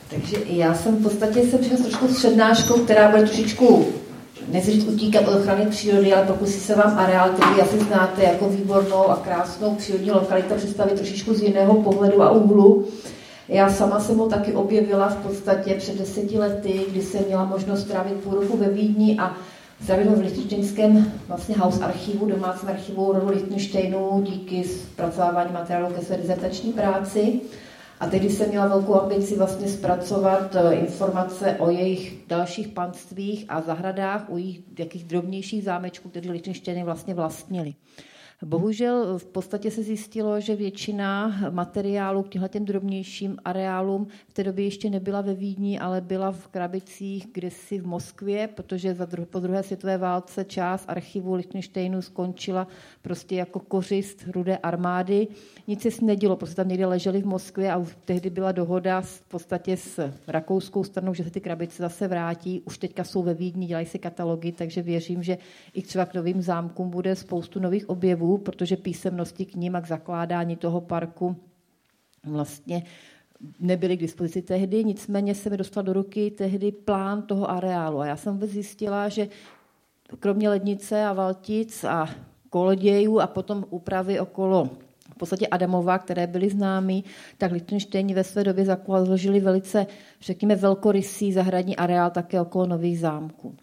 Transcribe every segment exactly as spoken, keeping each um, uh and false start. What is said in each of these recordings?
Takže já jsem v podstatě jsem přišla s trošku přednáškou, která bude trošičku, nechci říct utíkat od ochrany přírody, ale pokusí se vám areál, který asi znáte jako výbornou a krásnou přírodní lokalitu, představit trošičku z jiného pohledu a úhlu. Já sama jsem ho taky objevila v podstatě před deseti lety, kdy jsem měla možnost strávit půl roku ve Vídni a strávit ho v lichtenštejnském vlastně house archivu, domácím archivu rodu Lichtensteinu díky zpracovávání materiálu ke své dizertační práci. A tehdy jsem měla velkou ambici vlastně zpracovat informace o jejich dalších panstvích a zahradách, o jejich jakých drobnějších zámečků, které Lichtenštejny vlastně vlastnili. Bohužel v podstatě se zjistilo, že většina materiálu k těmhletěm drobnějším areálům v té době ještě nebyla ve Vídni, ale byla v Krabicích, kdesi v Moskvě, protože za dru- po druhé světové válce část archivu Lichtensteinu skončila prostě jako kořist Rudé armády. Nic se nedělo, prostě tam někde leželi v Moskvě a už tehdy byla dohoda v podstatě s rakouskou stranou, že se ty Krabice zase vrátí. Už teďka jsou ve Vídni, dělají se katalogy, takže věřím, že i třeba k novým zámkům bude spoustu nových objevů, protože písemnosti k ním a k zakládání toho parku vlastně nebyly k dispozici tehdy, nicméně se mi dostal do ruky tehdy plán toho areálu a já jsem vůbec zjistila, že kromě lednice a Valtic a kolodějů a potom úpravy okolo v podstatě Adamova, které byly známy, tak Lichtenštejni ve své době založili velice, řekněme, velkorysý zahradní areál také okolo nových zámků.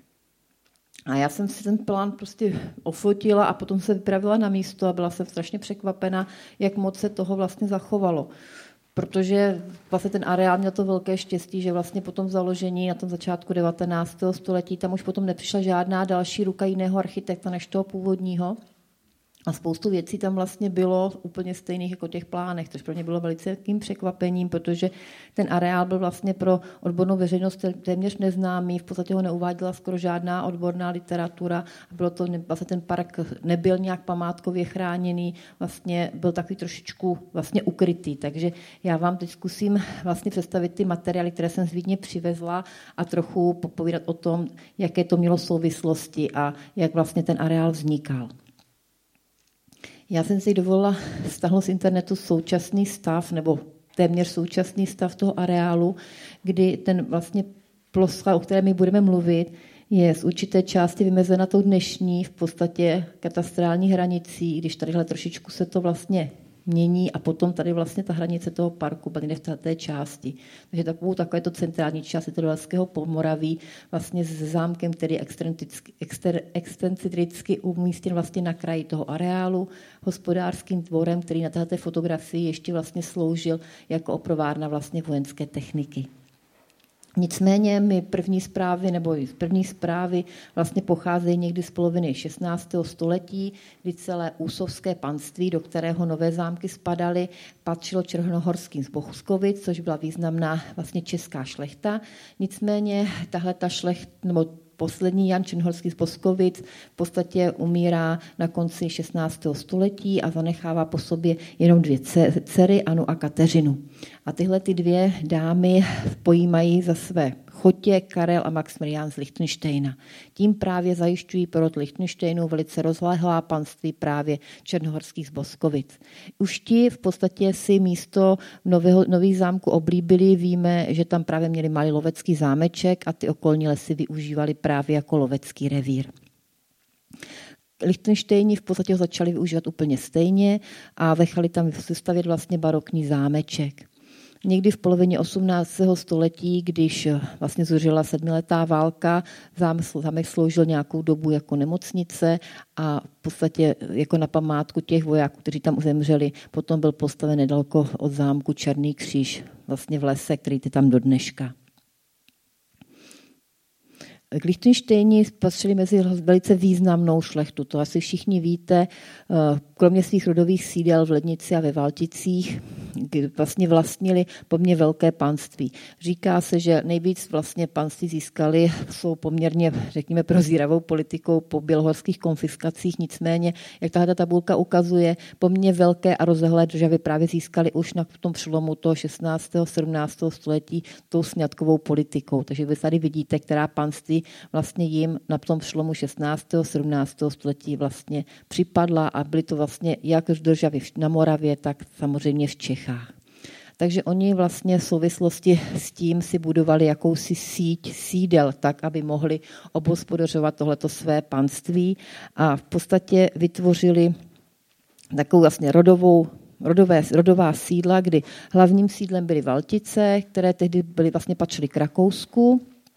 A já jsem si ten plán prostě ofotila a potom se vypravila na místo a byla jsem strašně překvapena, jak moc se toho vlastně zachovalo. Protože vlastně ten areál měl to velké štěstí, že vlastně po tom založení na tom začátku devatenáctého století tam už potom nepřišla žádná další ruka jiného architekta než toho původního. A spoustu věcí tam vlastně bylo úplně stejných jako těch plánech, což pro mě bylo velice velkým překvapením, protože ten areál byl vlastně pro odbornou veřejnost téměř neznámý, v podstatě ho neuváděla skoro žádná odborná literatura, bylo to, vlastně ten park nebyl nějak památkově chráněný, vlastně byl takový trošičku vlastně ukrytý, takže já vám teď zkusím vlastně představit ty materiály, které jsem z Vídně přivezla a trochu popovídat o tom, jaké to mělo souvislosti a jak vlastně ten areál vznikal. Já jsem si dovolila stáhnout z internetu současný stav, nebo téměř současný stav toho areálu, kdy ten vlastně plocha, o které my budeme mluvit, je z určité části vymezena tou dnešní v podstatě katastrální hranicí, když tadyhle trošičku se to vlastně mění a potom tady vlastně ta hranice toho parku bude v té části. Takže takovou takovéto centrální část Dolského Pomoraví vlastně s zámkem, který je excentricky umístěn vlastně na kraji toho areálu, hospodářským dvorem, který na této fotografii ještě vlastně sloužil jako oprovárna vlastně vojenské techniky. Nicméně my první zprávy nebo první zprávy vlastně pocházejí někdy z poloviny šestnáctého století, kdy celé úsovské panství, do kterého nové zámky spadaly, patřilo černohorským z Bohuskovic, což byla významná vlastně česká šlechta. Nicméně tahle ta šlechta, nebo poslední Jan Černohorský z Boskovic v podstatě umírá na konci šestnáctého století a zanechává po sobě jenom dvě dcery, Anu a Kateřinu. A tyhle ty dvě dámy pojímají za své chotě Karel a Maxmilián z Lichtenštejna. Tím právě zajišťují pro rod Lichtenštejnu velice rozlehlá panství právě Černohorských z Boskovic. Už ti v podstatě si místo nového, nových zámků oblíbili, víme, že tam právě měli malý lovecký zámeček a ty okolní lesy využívali právě jako lovecký revír. Lichtenštejni v podstatě ho začali využívat úplně stejně a nechali tam vystavět vlastně barokní zámeček. Někdy v polovině osmnáctého století, když vlastně zuřila sedmiletá válka, zámek sloužil nějakou dobu jako nemocnice a v podstatě jako na památku těch vojáků, kteří tam zemřeli, potom byl postaven nedaleko od zámku Černý kříž, vlastně v lese, který je tam do dneška. Lichtenštejni patřili mezi velice významnou šlechtu. To asi všichni víte, kromě svých rodových sídel v Lednici a ve Valticích, vlastně vlastnili poměrně velké panství. Říká se, že nejvíc vlastně panství získali jsou poměrně, řekněme, prozíravou politikou po bělohorských konfiskacích, nicméně, jak tahle tabulka ukazuje, poměrně velké a rozlehlé državy právě získali už na tom přelomu toho šestnáctého sedmnáctého století tou sňatkovou politikou. Takže vy tady vidíte, která panství vlastně jim na tom přelomu šestnáctého sedmnáctého století vlastně připadla a byly to vlastně jak državy na Moravě, tak samozřejmě v Čechách. Takže oni vlastně v souvislosti s tím si budovali jakousi síť sídel, tak, aby mohli obhospodařovat tohleto své panství a v podstatě vytvořili takovou vlastně rodovou Rodové, rodová sídla, kdy hlavním sídlem byly Valtice, které tehdy byly vlastně patřily k Rakousku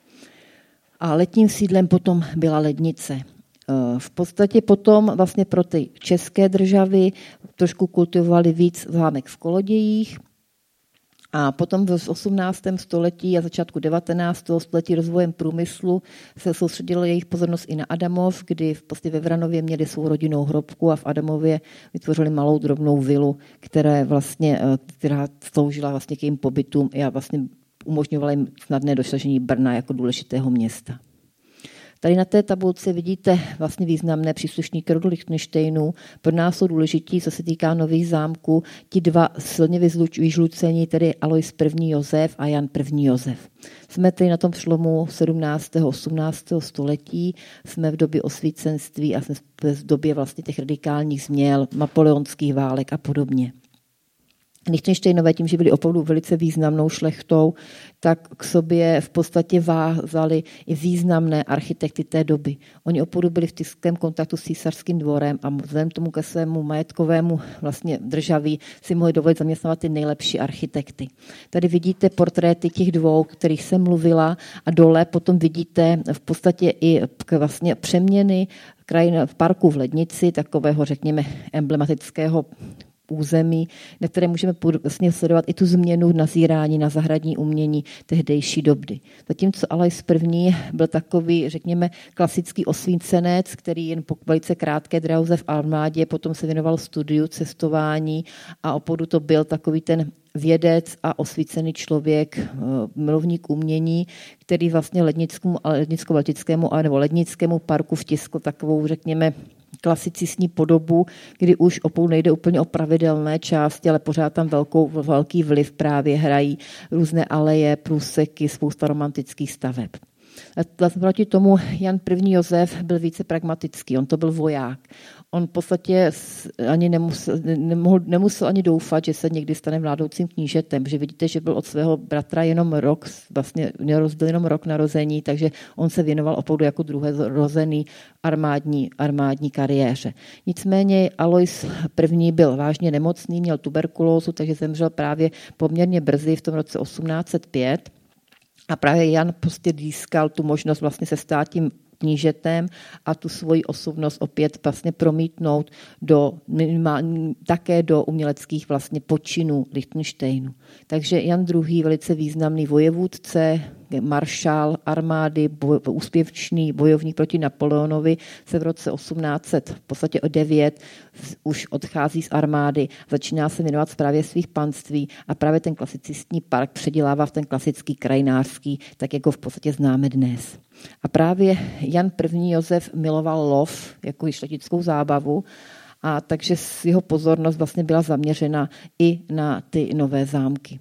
a letním sídlem potom byla Lednice. V podstatě potom vlastně pro ty české državy trošku kultivovali víc zámek v Kolodějích a potom v osmnáctém století a začátku devatenáctého století rozvojem průmyslu se soustředila jejich pozornost i na Adamov, kdy v podstatě ve Vranově měli svou rodinnou hrobku a v Adamově vytvořili malou drobnou vilu, která vlastně, která sloužila vlastně k jejím pobytům a vlastně umožňovala jim snadné dosažení Brna jako důležitého města. Tady na té tabulce vidíte vlastně významné příslušníky rodu Lichtenštejnů. Pro nás jsou důležití, co se týká nových zámků, ti dva silně vyžlucení, tedy Alois I. Josef a Jan I. Josef. Jsme tady na tom přelomu sedmnáctého a osmnáctého století, jsme v době osvícenství a jsme v době vlastně těch radikálních změn, napoleonských válek a podobně. Lichtenštejnové tím, že byli opravdu velice významnou šlechtou, tak k sobě v podstatě vázali i významné architekty té doby. Oni opravdu byli v tískovém kontaktu s císařským dvorem a vzhledem tomu ke svému majetkovému vlastně državí si mohli dovolit zaměstnávat ty nejlepší architekty. Tady vidíte portréty těch dvou, kterých jsem mluvila a dole potom vidíte v podstatě i vlastně přeměny krajin v parku v Lednici, takového řekněme emblematického území, na které můžeme vlastně sledovat i tu změnu nazírání na zahradní umění tehdejší doby. Zatímco Alois I. byl takový, řekněme, klasický osvícenec, který jen po velice krátké drauze v armádě potom se věnoval studiu, cestování a opravdu to byl takový ten vědec a osvícený člověk, milovník umění, který vlastně lednickému, lednicko-valtickému nebo lednickému parku vtiskl takovou, řekněme, klasicistní podobu, kdy už opou nejde úplně o pravidelné části, ale pořád tam velkou, velký vliv právě hrají různé aleje, průseky, spousta romantických staveb. Proti tomu Jan I. Josef byl více pragmatický, on to byl voják. On v podstatě ani nemusel, nemohl, nemusel ani doufat, že se někdy stane vládoucím knížetem, že vidíte, že byl od svého bratra jenom rok, vlastně byl jenom rok narození, takže on se věnoval opravdu jako druhé rozený armádní, armádní kariéře. Nicméně Alois I. byl vážně nemocný, měl tuberkulózu, takže zemřel právě poměrně brzy v tom roce osmnáct set pět. A právě Jan prostě získal tu možnost vlastně se stát tím knížetem a tu svoji osobnost opět vlastně promítnout do, také do uměleckých vlastně počinů Lichtenštejnu. Takže Jan druhý. Velice významný vojevůdce, maršál armády, boj, úspěšný bojovník proti Napoleonovi, se v roce osmnáct set v podstatě o devět už odchází z armády, začíná se věnovat správě svých panství a právě ten klasicistní park předělává v ten klasický krajinářský, tak jako v podstatě známe dnes. A právě Jan I. Josef miloval lov jako šlechtickou zábavu, a takže jeho pozornost vlastně byla zaměřena i na ty nové zámky.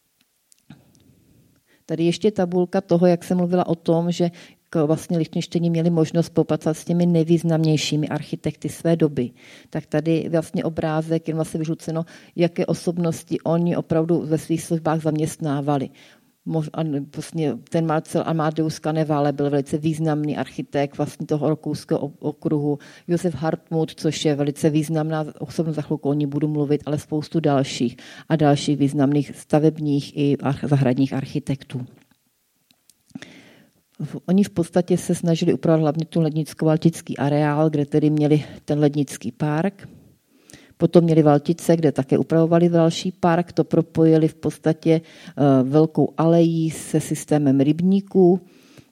Tady ještě tabulka toho, jak jsem mluvila o tom, že vlastně Lichtenštejni měli možnost spolupracovat s těmi nejvýznamnějšími architekty své doby. Tak tady vlastně obrázek jen vlastně vyžluceno, jaké osobnosti oni opravdu ve svých službách zaměstnávali. Vlastně ten Marcel Amadeus Cannevale byl velice významný architekt vlastně toho rakouského okruhu. Josef Hartmut, což je velice významná osobnost, za chvilku o ní budu mluvit, ale spoustu dalších a dalších významných stavebních i zahradních architektů. Oni v podstatě se snažili upravovat hlavně tu lednicko-valtický areál, kde tedy měli ten lednický park. Potom měli Valtice, kde také upravovali další park, to propojili v podstatě velkou alejí se systémem rybníků.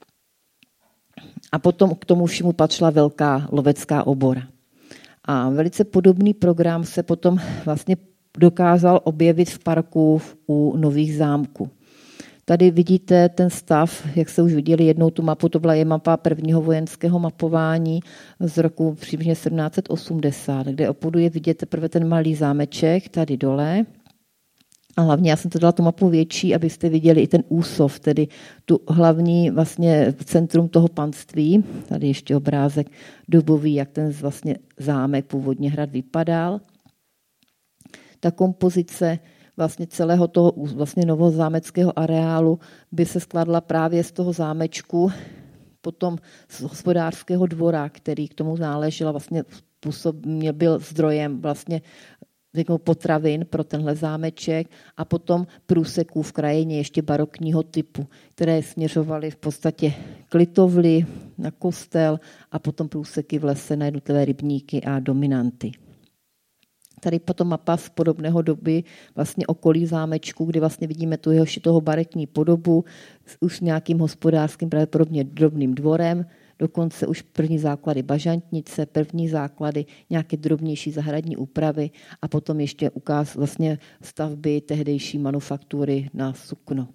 A potom k tomu všemu patřila velká lovecká obora. A velice podobný program se potom vlastně dokázal objevit v parku u Nových zámků. Tady vidíte ten stav, jak se už viděli jednou tu mapu, to byla je mapa prvního vojenského mapování z roku přibližně sedmnáct set osmdesát, kde opravdu je vidět teprve ten malý zámeček tady dole. A hlavně já jsem to dala tu mapu větší, abyste viděli i ten úsov, tedy tu hlavní vlastně centrum toho panství. Tady ještě obrázek dobový, jak ten vlastně zámek původně hrad vypadal. Ta kompozice vlastně celého toho vlastně novozámeckého areálu by se skladla právě z toho zámečku, potom z hospodářského dvora, který k tomu náležel, vlastně působ, byl zdrojem vlastně potravin pro tenhle zámeček a potom průseků v krajině ještě barokního typu, které směřovaly v podstatě k litovli, na kostel a potom průseky v lese na jednotlivé rybníky a dominanty. Tady potom mapa z podobného doby vlastně okolí zámečku, kdy vlastně vidíme tu jeho toho baretní podobu už s nějakým hospodářským, pravděpodobně drobným dvorem, dokonce už první základy bažantnice, první základy, nějaké drobnější zahradní úpravy a potom ještě ukáz vlastně stavby tehdejší manufaktury na sukno.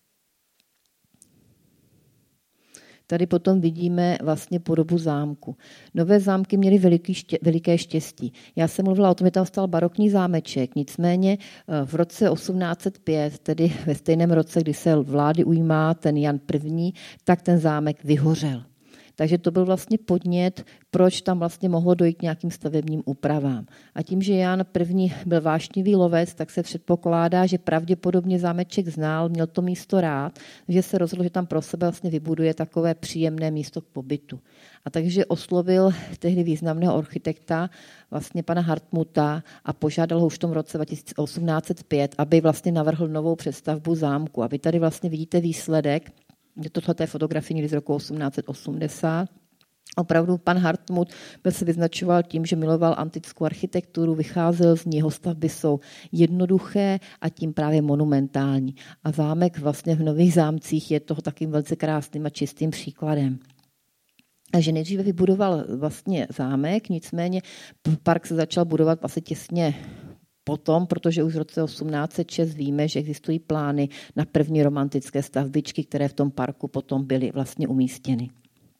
Tady potom vidíme vlastně podobu zámku. Nové zámky měly veliký ště, veliké štěstí. Já jsem mluvila o tom, že tam stal barokní zámeček, nicméně v roce osmnáct set pět, tedy ve stejném roce, kdy se vlády ujímá ten Jan I., tak ten zámek vyhořel. Takže to byl vlastně podnět, proč tam vlastně mohlo dojít k nějakým stavebním úpravám. A tím, že Jan I. byl vášnivý lovec, tak se předpokládá, že pravděpodobně zámeček znal, měl to místo rád, že se rozhodl, že tam pro sebe vlastně vybuduje takové příjemné místo k pobytu. A takže oslovil tehdy významného architekta, vlastně pana Hartmuta, a požádal ho už v tom roce osmnáct set pět, aby vlastně navrhl novou přestavbu zámku. A vy tady vlastně vidíte výsledek. Toto je fotografie někdy z roku osmnáct set osmdesát. Opravdu pan Hartmut byl se vyznačoval tím, že miloval antickou architekturu, vycházel z ní, jeho stavby jsou jednoduché a tím právě monumentální. A zámek vlastně v Nových Zámcích je toho takým velice krásným a čistým příkladem. Takže nejdříve vybudoval vlastně zámek, nicméně park se začal budovat asi těsně potom, protože už v roce osmnáct set šest víme, že existují plány na první romantické stavbičky, které v tom parku potom byly vlastně umístěny.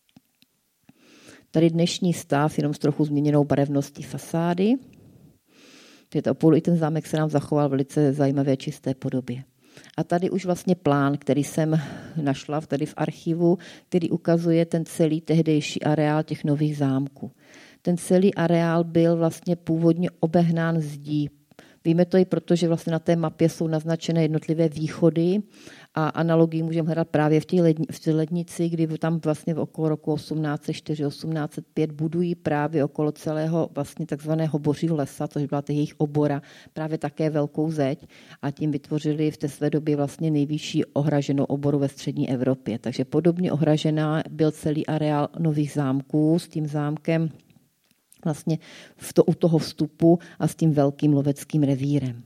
Tady dnešní stav, jenom s trochu změněnou barevností fasády. Opět i ten zámek se nám zachoval v velice zajímavé čisté podobě. A tady už vlastně plán, který jsem našla tady v archivu, který ukazuje ten celý tehdejší areál těch Nových zámků. Ten celý areál byl vlastně původně obehnán zdí. Víme to i proto, že vlastně na té mapě jsou naznačené jednotlivé východy a analogii můžeme hledat právě v té ledni, lednici, kdy tam vlastně v okolo roku osmnáct set čtyři osmnáct set pět budují právě okolo celého vlastně takzvaného božího lesa, což byla jejich obora, právě také velkou zeď a tím vytvořili v té své době vlastně nejvyšší ohraženou oboru ve střední Evropě. Takže podobně ohražená byl celý areál Nových zámků s tím zámkem vlastně v to, u toho vstupu a s tím velkým loveckým revírem.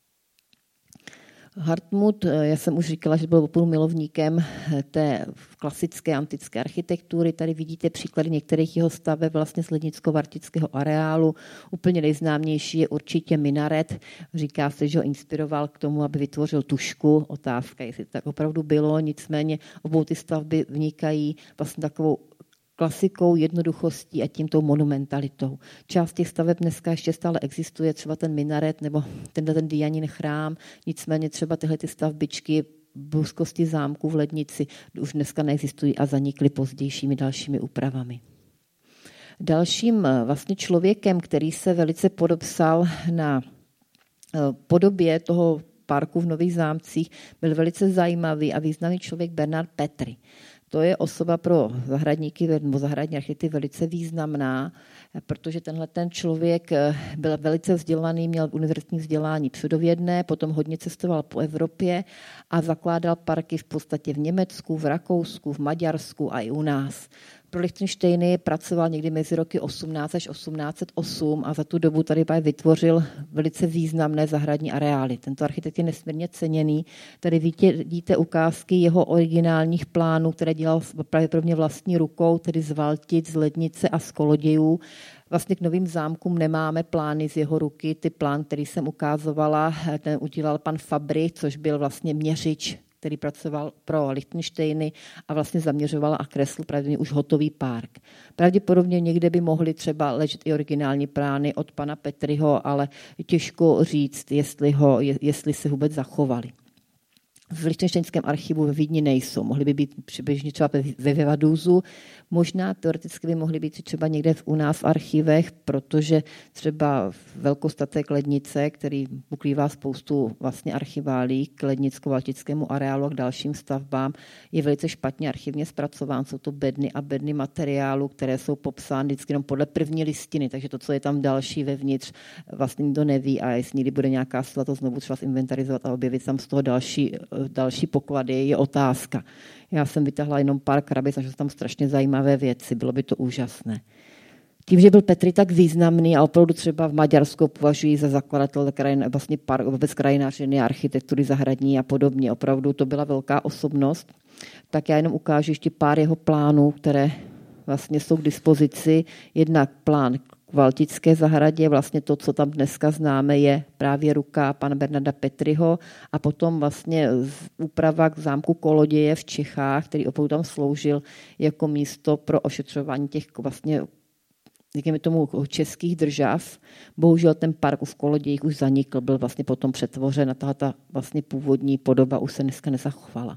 Hartmut, já jsem už říkala, že byl opravdu milovníkem té klasické antické architektury. Tady vidíte příklady některých jeho staveb vlastně z lednicko-vartického areálu. Úplně nejznámější je určitě minaret. Říká se, že ho inspiroval k tomu, aby vytvořil tušku. Otázka, jestli to tak opravdu bylo. Nicméně obou ty stavby vnikají vlastně takovou klasikou, jednoduchostí a tímto monumentalitou. Část těch staveb dneska ještě stále existuje, třeba ten minaret nebo tenhle ten Dianin chrám, nicméně třeba tyhle ty stavbičky v úzkosti zámku v Lednici už dneska neexistují a zanikly pozdějšími dalšími úpravami. Dalším vlastně člověkem, který se velice podepsal na podobě toho parku v Nových Zámcích, byl velice zajímavý a významný člověk Bernard Petry. To je osoba pro zahradníky nebo zahradní architekty velice významná, protože tenhle ten člověk byl velice vzdělaný, měl univerzitní vzdělání předovědné, potom hodně cestoval po Evropě a zakládal parky v podstatě v Německu, v Rakousku, v Maďarsku a i u nás. Pro Lichtensteiny pracoval někdy mezi roky osmnáct až osmnáct set osm a za tu dobu tady vytvořil velice významné zahradní areály. Tento architekt je nesmírně ceněný. Tady vidíte, vidíte ukázky jeho originálních plánů, které dělal pravděpodobně vlastní rukou, tedy z Valtic, z Lednice a z Kolodějů. Vlastně k Novým zámkům nemáme plány z jeho ruky. Ty plán, který jsem ukázovala, ten udělal pan Fabry, což byl vlastně měřič, který pracoval pro Lichtensteiny a vlastně zaměřoval a kreslil pravděpodobně už hotový park. Pravděpodobně někde by mohly třeba ležet i originální plány od pana Petryho, ale těžko říct, jestli, ho, jestli se vůbec zachovali. v Lichtenštejnském archivu ve Vídni nejsou. Mohly by být přibližně třeba ve Vevaduzu. Možná teoreticky by mohly být třeba někde u nás v archivech, protože třeba velkostatek Lednice, který pokrývá spoustu vlastně archiválí k lednicko-valtickému areálu a k dalším stavbám, je velice špatně archivně zpracován. Jsou to bedny a bedny materiálu, které jsou popsány vždycky jenom podle první listiny, takže to, co je tam další vevnitř, vlastně nikdo neví a jestli někdy bude nějaká sila to znovu třeba zinventarizovat a objevit tam z toho další další poklady, je otázka. Já jsem vytáhla jenom pár krabic, a že jsou tam strašně zajímavé věci, bylo by to úžasné. Tím, že byl Petry tak významný a opravdu třeba v Maďarsku považují za zakladatel krajin, vlastně park, vůbec krajinářiny, architektury zahradní a podobně. Opravdu to byla velká osobnost. Tak já jenom ukážu ještě pár jeho plánů, které vlastně jsou k dispozici. Jednak plán k Valtické zahradě, vlastně to, co tam dneska známe, je právě ruka pana Bernarda Petryho a potom vlastně úprava k zámku Koloděje v Čechách, který opravdu tam sloužil jako místo pro ošetřování těch vlastně říkáme tomu českých držav. Bohužel ten park v Kolodějích už zanikl, byl vlastně potom přetvořen a tato ta vlastně původní podoba už se dneska nezachovala.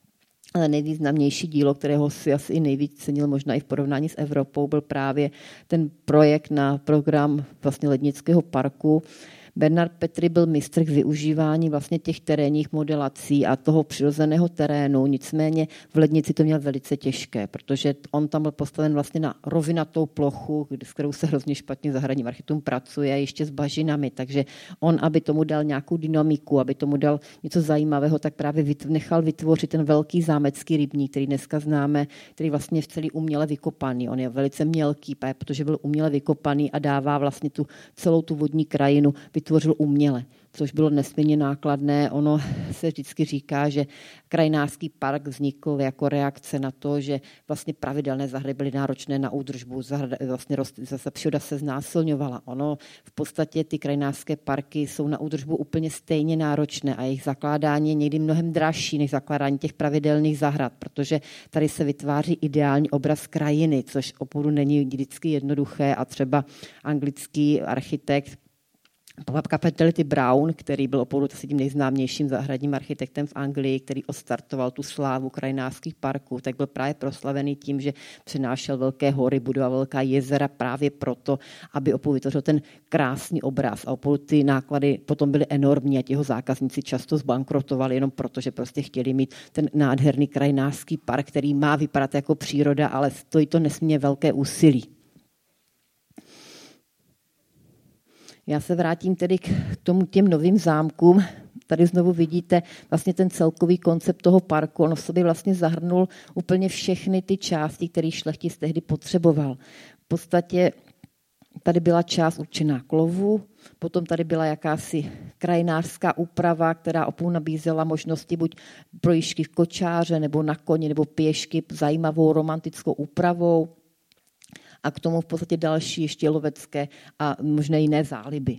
Ale nejvýznamnější dílo, kterého si asi i nejvíc cenil, možná i v porovnání s Evropou, byl právě ten projekt na program vlastně Lednického parku. Bernard Petry byl mistr k využívání vlastně těch terénních modelací a toho přirozeného terénu, nicméně v Lednici to měl velice těžké, protože on tam byl postaven vlastně na rovinatou plochu, s kterou se hrozně špatně zahradním architektům pracuje, ještě s bažinami, takže on, aby tomu dal nějakou dynamiku, aby tomu dal něco zajímavého, tak právě nechal vytvořit ten velký zámecký rybník, který dneska známe, který vlastně je celý uměle vykopaný. On je velice mělký, protože byl uměle vykopaný a dává vlastně tu celou tu vodní krajinu vytvořil uměle, což bylo nesmírně nákladné. Ono se vždycky říká, že krajinářský park vznikl jako reakce na to, že vlastně pravidelné zahrady byly náročné na údržbu, zahrada, vlastně zase příroda se znásilňovala. Ono v podstatě ty krajinářské parky jsou na údržbu úplně stejně náročné a jejich zakládání je někdy mnohem dražší než zakládání těch pravidelných zahrad, protože tady se vytváří ideální obraz krajiny, což opravdu není vždycky jednoduché a třeba anglický architekt Capellety Brown, který byl opravdu tím nejznámějším zahradním architektem v Anglii, který odstartoval tu slávu krajinářských parků, tak byl právě proslavený tím, že přenášel velké hory, budoval velká jezera právě proto, aby opravdu vytvořil ten krásný obraz. A opravdu ty náklady potom byly enormní a jeho zákazníci často zbankrotovali jenom proto, že prostě chtěli mít ten nádherný krajinářský park, který má vypadat jako příroda, ale stojí to nesmírně velké úsilí. Já se vrátím tedy k tomu těm novým zámkům. Tady znovu vidíte vlastně ten celkový koncept toho parku. On v sobě vlastně zahrnul úplně všechny ty části, které šlechtic tehdy potřeboval. V podstatě tady byla část určená k lovu, potom tady byla jakási krajinářská úprava, která opět nabízela možnosti buď projížďky v kočáře, nebo na koni, nebo pěšky zajímavou romantickou úpravou. A k tomu v podstatě další ještě lovecké a možné jiné záliby.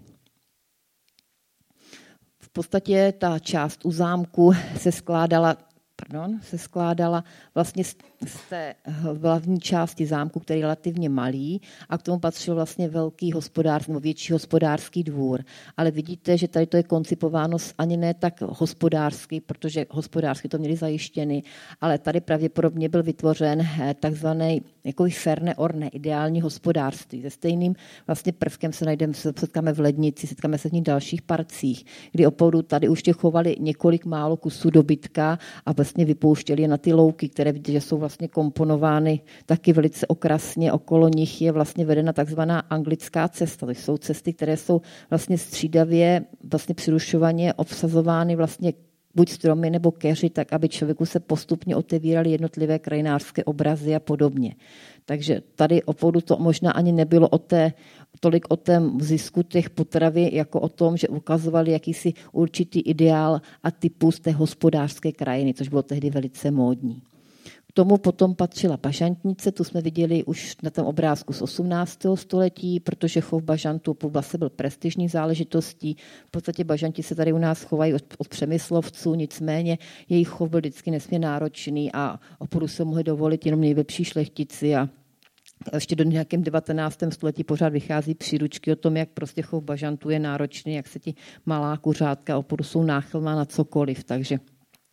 V podstatě ta část u zámku se skládala, pardon, se skládala vlastně z té hlavní části zámku, který je relativně malý, a k tomu patřil vlastně velký hospodářský, nebo větší hospodářský dvůr. Ale vidíte, že tady to je koncipováno ani ne tak hospodářsky, protože hospodářsky to měli zajištěny, ale tady pravděpodobně byl vytvořen takzvaný jako ferné orné, ideální hospodářství. Se stejným vlastně prvkem se najdeme, setkáme v Lednici, setkáme se v ní dalších parcích, kdy opravdu tady už tě chovali několik málo kusů dobytka a vlastně vypouštěli je na ty louky, které vidíte, že jsou vlastně komponovány taky velice okrasně. Okolo nich je vlastně vedena takzvaná anglická cesta. To jsou cesty, které jsou vlastně střídavě, vlastně přirušovaně obsazovány vlastně buď stromy nebo keři, tak aby člověku se postupně otevíraly jednotlivé krajinářské obrazy a podobně. Takže tady opravdu to možná ani nebylo o té, tolik o tom zisku těch potravy, jako o tom, že ukazovali jakýsi určitý ideál a typus té hospodářské krajiny, což bylo tehdy velice módní. K tomu potom patřila bažantnice, tu jsme viděli už na tom obrázku z osmnáctého století, protože chov bažantů vlastně byl prestižní záležitostí. V podstatě bažanti se tady u nás chovají od, od přemyslovců, nicméně jejich chov byl vždycky nesmírně náročný a opravdu se mohli dovolit jenom nejlepší šlechtici a ještě do nějakém devatenáctém století pořád vychází příručky o tom, jak prostě chov bažantů je náročný, jak se ti malá kuřátka opravdu jsou náchylná na cokoliv, takže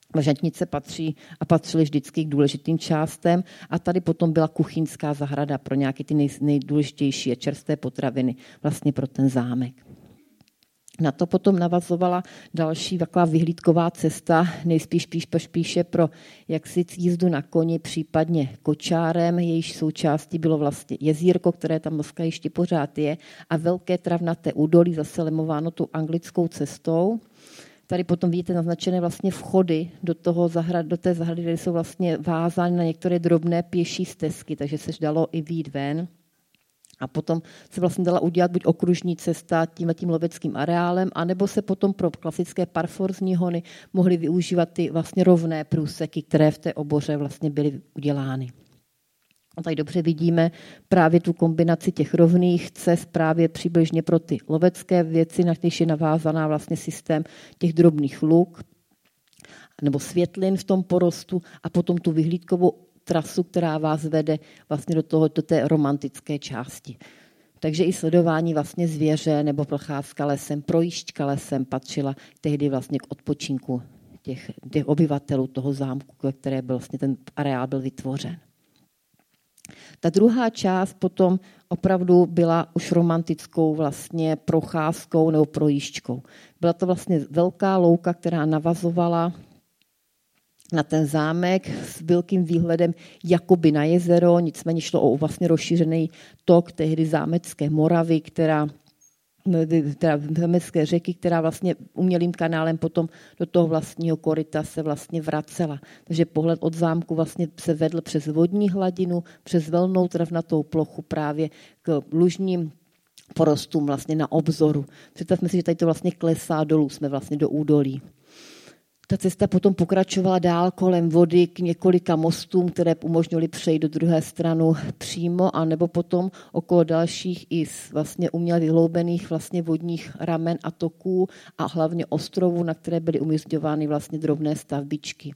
Žatnice patří a patřily vždycky k důležitým částem a tady potom byla kuchyňská zahrada pro nějaké ty nej, nejdůležitější čerstvé potraviny vlastně pro ten zámek. Na to potom navazovala další taková vyhlídková cesta, nejspíš píš spíše pro jaksi jízdu na koni, případně kočárem, jejíž součástí bylo vlastně jezírko, které tam dneska ještě pořád je, a velké travnaté údolí, zase lemováno tou anglickou cestou. Tady potom vidíte naznačené vlastně vchody do, toho zahrad, do té zahrady, které jsou vlastně vázány na některé drobné pěší stezky, takže se dalo i vyjít ven. A potom se vlastně dala udělat buď okružní cesta tímhletím loveckým areálem, anebo se potom pro klasické parforzní hony mohly využívat ty vlastně rovné průseky, které v té oboře vlastně byly udělány. A tady dobře vidíme právě tu kombinaci těch rovných cest právě přibližně pro ty lovecké věci, na kterých je navázaná vlastně systém těch drobných luk nebo světlin v tom porostu a potom tu vyhlídkovou trasu, která vás vede vlastně do, toho, do té romantické části. Takže i sledování vlastně zvěře nebo procházka lesem, projížďka lesem patřila tehdy vlastně k odpočinku těch, těch obyvatelů toho zámku, které byl vlastně ten areál byl vytvořen. Ta druhá část potom opravdu byla už romantickou vlastně procházkou nebo projížďkou. Byla to vlastně velká louka, která navazovala na ten zámek s velkým výhledem jakoby na jezero, nicméně šlo o vlastně rozšířený tok tehdy zámecké Moravy, která teda zámecké řeky, která vlastně umělým kanálem potom do toho vlastního koryta se vlastně vracela. Takže pohled od zámku vlastně se vedl přes vodní hladinu, přes velnou travnatou plochu právě k lužním porostům vlastně na obzoru. Představme si, že tady to vlastně klesá dolů, jsme vlastně do údolí. Ta cesta potom pokračovala dál kolem vody k několika mostům, které umožnily přejít do druhé strany přímo, anebo potom okolo dalších i vlastně uměle vyhloubených vlastně vodních ramen a toků a hlavně ostrovů, na které byly umísťovány vlastně drobné stavbičky.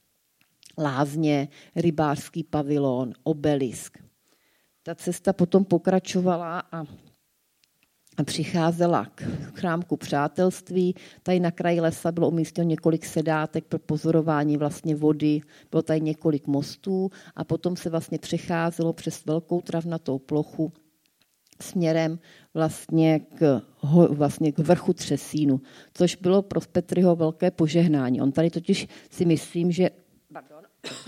Lázně, rybářský pavilon, obelisk. Ta cesta potom pokračovala a A přicházela k chrámku přátelství. Tady na kraji lesa bylo umístěno několik sedátek pro pozorování vlastně vody. Bylo tady několik mostů a potom se vlastně přecházelo přes velkou travnatou plochu směrem vlastně k, vlastně k vrchu Třesínu, což bylo pro Petryho velké požehnání. On tady totiž si myslím, že... Pardon.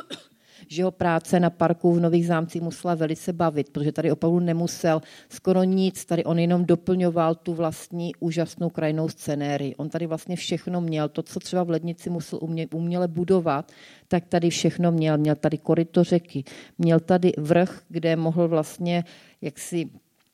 že ho práce na parku v Nových Zámcích musela velice bavit, protože tady opravdu nemusel skoro nic, tady on jenom doplňoval tu vlastní úžasnou krajinnou scenérii. On tady vlastně všechno měl, to, co třeba v Lednici musel umě, uměle budovat, tak tady všechno měl. Měl tady koryto řeky, měl tady vrch, kde mohl vlastně jaksi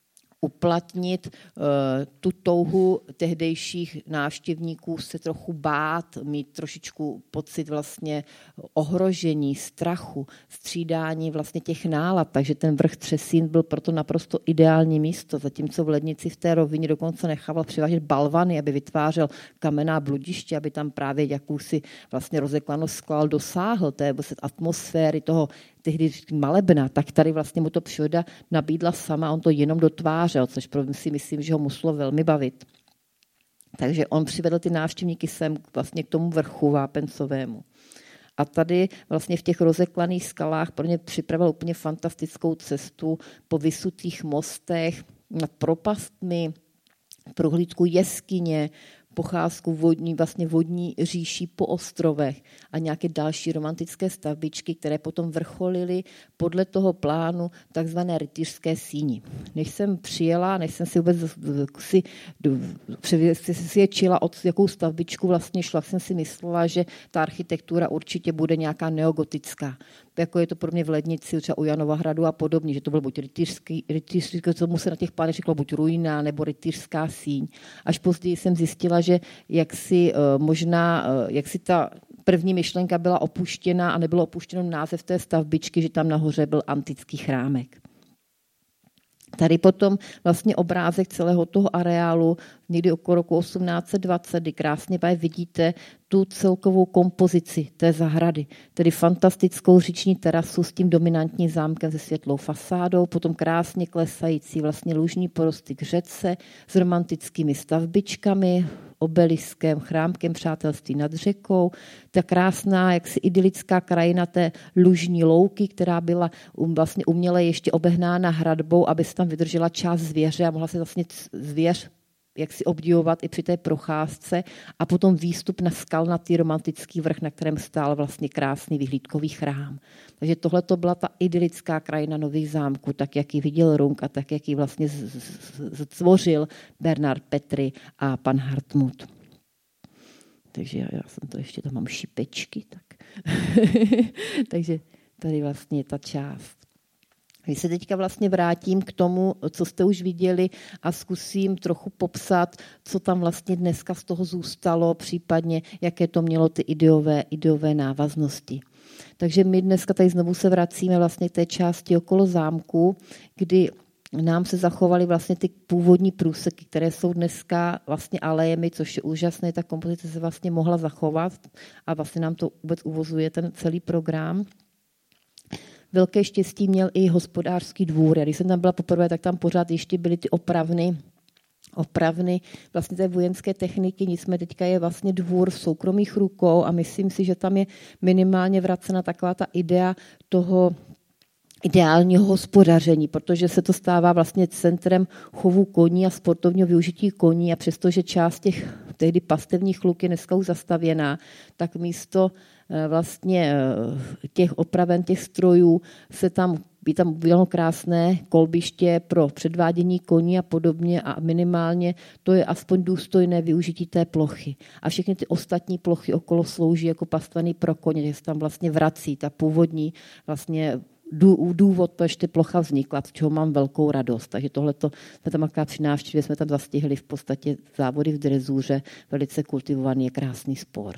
uplatnit uh, tu touhu tehdejších návštěvníků se trochu bát, mít trošičku pocit vlastně ohrožení, strachu, střídání vlastně těch nálad. Takže ten vrch Třesín byl proto naprosto ideální místo, zatímco v Lednici v té rovině dokonce nechával přivážet balvany, aby vytvářel kamenná bludiště, aby tam právě jakousi vlastně rozeklanost skal dosáhl té atmosféry toho tehdy malebna, tak tady vlastně mu to příroda nabídla sama, on to jenom dotvářel, což si myslím, že ho muselo velmi bavit. Takže on přivedl ty návštěvníky sem vlastně k tomu vrchu vápencovému. A tady vlastně v těch rozeklaných skalách pro ně připravil úplně fantastickou cestu po vysutých mostech, nad propastmi, prohlídku jeskyně, pocházku vodní, vlastně vodní říší po ostrovech a nějaké další romantické stavbičky, které potom vrcholily podle toho plánu takzvané rytířské síni. Než jsem přijela, než jsem si vůbec si přesvědčila, od jakou stavbičku vlastně šla, jsem si myslela, že ta architektura určitě bude nějaká neogotická. Jako je to pro mě v Lednici, třeba u Janova hradu a podobně, že to byl buď rytířský, rytířský, co mu se na těch plánech řeklo, buď ruina nebo rytířská síň. Až později jsem zjistila, že jaksi možná, jaksi ta první myšlenka byla opuštěna a nebylo opuštěno název té stavbičky, že tam nahoře byl antický chrámek. Tady potom vlastně obrázek celého toho areálu někdy okolo roku osmnáct set dvacet, kdy krásně vidíte tu celkovou kompozici té zahrady, tedy fantastickou říční terasu s tím dominantním zámkem se světlou fasádou, potom krásně klesající vlastně lužní porosty k řece s romantickými stavbičkami, obeliskem, chrámkem přátelství nad řekou. Ta krásná, jaksi idylická krajina té lužní louky, která byla vlastně uměle ještě obehnána hradbou, aby se tam vydržela část zvěře a mohla se vlastně zvěř jak si obdivovat i při té procházce a potom výstup na skalnatý romantický vrch, na kterém stál vlastně krásný vyhlídkový chrám. Takže tohle to byla ta idylická krajina Nových Zámků, tak jak ji viděl Runk a tak jak ji vlastně stvořil Bernard Petry a pan Hartmut. Takže já, já jsem to ještě, tam mám šipečky. Tak. Takže tady vlastně je ta část. Když se teďka vlastně vrátím k tomu, co jste už viděli a zkusím trochu popsat, co tam vlastně dneska z toho zůstalo, případně jaké to mělo ty ideové, ideové návaznosti. Takže my dneska tady znovu se vracíme vlastně k té části okolo zámku, kdy nám se zachovaly vlastně ty původní průseky, které jsou dneska vlastně alejemi, což je úžasné, ta kompozice se vlastně mohla zachovat a vlastně nám to vůbec uvozuje ten celý program. Velké štěstí měl i hospodářský dvůr. Já když jsem tam byla poprvé, tak tam pořád ještě byly ty opravny, opravny vlastně té vojenské techniky, nicméně teďka je vlastně dvůr v soukromých rukou a myslím si, že tam je minimálně vracena taková ta idea toho ideálního hospodaření, protože se to stává vlastně centrem chovu koní a sportovního využití koní a přestože část těch tehdy pastevních luk je dneska už zastavěná, tak místo vlastně těch opraven, těch strojů se tam, by tam bylo krásné kolbiště pro předvádění koní a podobně a minimálně to je aspoň důstojné využití té plochy. A všechny ty ostatní plochy okolo slouží jako pastvany pro koně, že se tam vlastně vrací ta původní vlastně důvod, proč ty plocha vznikla, z čeho mám velkou radost. Takže tohleto jsme tam aká při návštěvě, jsme tam zastihli v podstatě závody v drezuře, velice kultivovaný a krásný sport.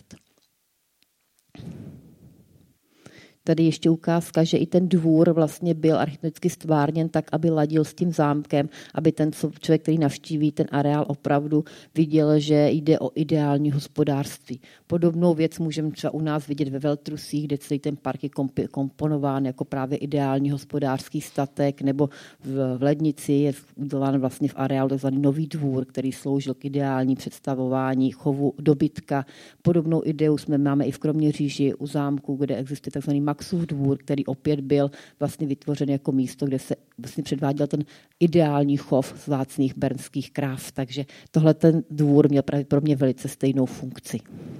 Tady ještě ukázka, že i ten dvůr vlastně byl architektonicky stvárněn tak, aby ladil s tím zámkem, aby ten člověk, který navštíví ten areál, opravdu viděl, že jde o ideální hospodářství. Podobnou věc můžeme třeba u nás vidět ve Veltrusích, kde celý ten park je komponován jako právě ideální hospodářský statek, nebo v Lednici je udělán vlastně v areálu takzvaný Nový dvůr, který sloužil k ideální představování chovu dobytka. Podobnou ideu jsme máme i v Kroměříži u zámku, kde existuje takzvaný Maxův dvůr, který opět byl vlastně vytvořen jako místo, kde se vlastně předváděl ten ideální chov vzácných bernských kráv. Takže tohle ten dvůr měl právě pro mě velice stejnou funkci.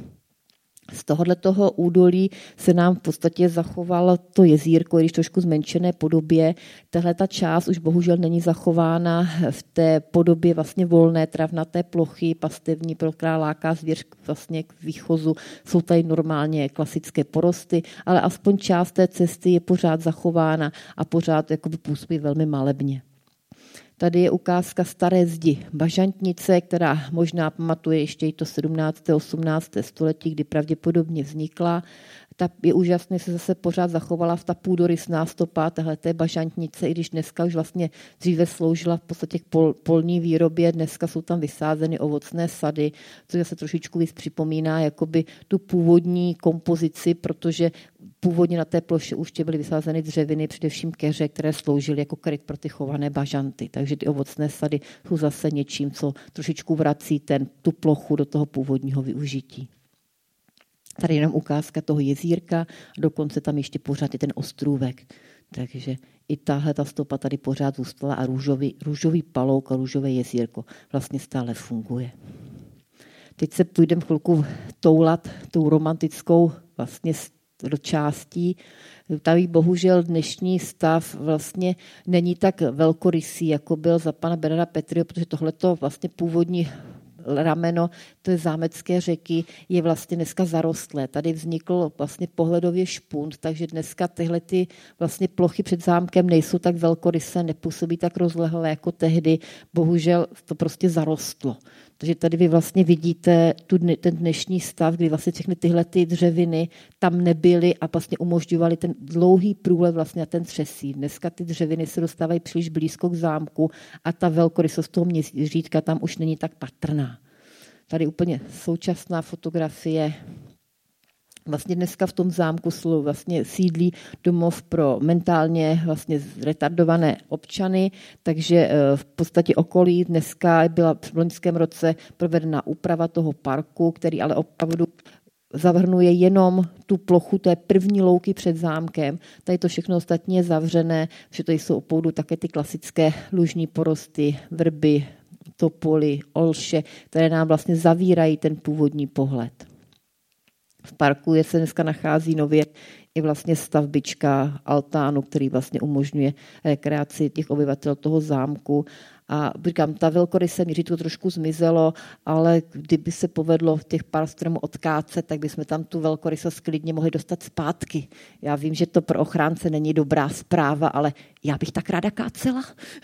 Z tohohle toho údolí se nám v podstatě zachovalo to jezírko, když trošku zmenšené podobě. Tahle ta část už bohužel není zachována v té podobě vlastně volné travnaté plochy, pastevní, pro která láká zvěř vlastně k výchozu. Jsou tady normálně klasické porosty, ale aspoň část té cesty je pořád zachována a pořád jakoby působí velmi malebně. Tady je ukázka staré zdi bažantnice, která možná pamatuje ještě i to sedmnácté osmnácté století, kdy pravděpodobně vznikla. Ta je úžasně, se zase pořád zachovala v ta půdorysná stopa téhleté bažantnice, i když dneska už vlastně dříve sloužila v podstatě k pol, polní výrobě, dneska jsou tam vysázeny ovocné sady, což zase trošičku víc připomíná jakoby tu původní kompozici, protože původně na té ploše už byly vysázeny dřeviny, především keře, které sloužily jako kryt pro ty chované bažanty. Takže ty ovocné sady jsou zase něčím, co trošičku vrací ten, tu plochu do toho původního využití. Tady jenom ukázka toho jezírka, dokonce tam ještě pořád je ten ostrůvek. Takže i tahle ta stopa tady pořád zůstala a růžový, růžový palouk a růžové jezírko vlastně stále funguje. Teď se půjdeme chvilku toulat tou romantickou vlastně do částí. Tady bohužel dnešní stav vlastně není tak velkorysý, jako byl za pana Bernarda Petryho, protože tohleto vlastně původní rameno, to je zámecké řeky, je vlastně dneska zarostlé. Tady vznikl vlastně pohledově špunt, takže dneska tyhle ty vlastně plochy před zámkem nejsou tak velkorysé, nepůsobí tak rozlehlé jako tehdy. Bohužel to prostě zarostlo. Takže tady vy vlastně vidíte tu, ten dnešní stav, kdy vlastně všechny tyhle ty dřeviny tam nebyly a vlastně umožňovaly ten dlouhý průlet vlastně na ten třesí. Dneska ty dřeviny se dostávají příliš blízko k zámku a ta velkorysost toho měřítka tam už není tak patrná. Tady úplně současná fotografie Vlastně dneska v tom zámku vlastně sídlí domov pro mentálně vlastně retardované občany, takže v podstatě okolí dneska byla v loňském roce provedena úprava toho parku, který ale opravdu zavrhnuje jenom tu plochu té první louky před zámkem. Tady to všechno ostatní je zavřené, že tady jsou opoudu také ty klasické lužní porosty, vrby, topoly, olše, které nám vlastně zavírají ten původní pohled. V parku je se dneska nachází nově i vlastně stavbička altánu, který vlastně umožňuje rekreaci těch obyvatel toho zámku. A říkám, ta velkoryse měřítko trošku zmizelo, ale kdyby se povedlo těch pár stromů odkácet, tak bychom tam tu velkorysost klidně mohli dostat zpátky. Já vím, že to pro ochránce není dobrá zpráva, ale já bych tak ráda kácela.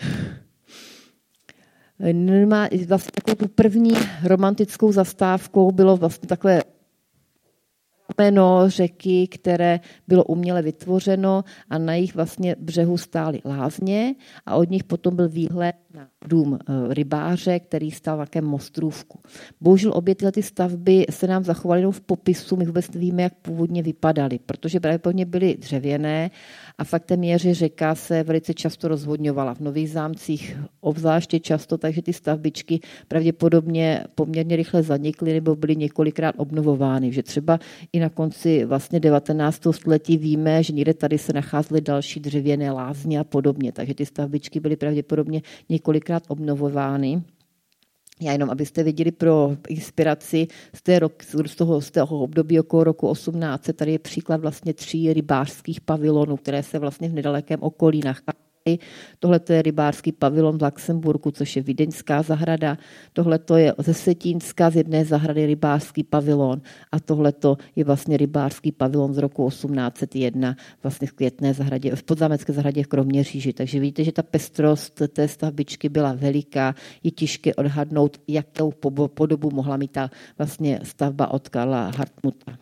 Vlastně takovou tu první romantickou zastávkou bylo vlastně takové rameno řeky, které bylo uměle vytvořeno a na jejich vlastně břehu stály lázně a od nich potom byl výhled na dům rybáře, který stál na takém mostrůvku. Bohužel obě tyhle ty stavby se nám zachovaly jenom v popisu, my vůbec nevíme, jak původně vypadaly, protože pravděpodobně byly dřevěné a faktem je, že řeka se velice často rozvodňovala. V Nových Zámcích obzvláště často, takže ty stavbičky pravděpodobně poměrně rychle zanikly nebo byly několikrát obnovovány. Že třeba i na konci vlastně devatenáctého století víme, že někde tady se nacházely další dřevěné lázně a podobně, takže ty stavbičky byly pravděpodobně několikrát obnovovány. Já jenom, abyste viděli pro inspiraci z, té rok, z, toho, z toho období okolo roku osmnáct set, tady je příklad vlastně tří rybářských pavilonů, které se vlastně v nedalekém okolí nachází. Tohle je rybářský pavilon v Luxemburku, což je Vídeňská zahrada. Tohle je ze Setínska z jedné zahrady rybářský pavilon a tohle je vlastně rybářský pavilon z roku osmnáct set jedna vlastně v Květné zahradě, v Podzámecké zahradě v Kroměříži. Takže vidíte, že ta pestrost té stavbičky byla veliká. Je těžké odhadnout, jakou podobu mohla mít ta vlastně stavba od Karla Hartmuta.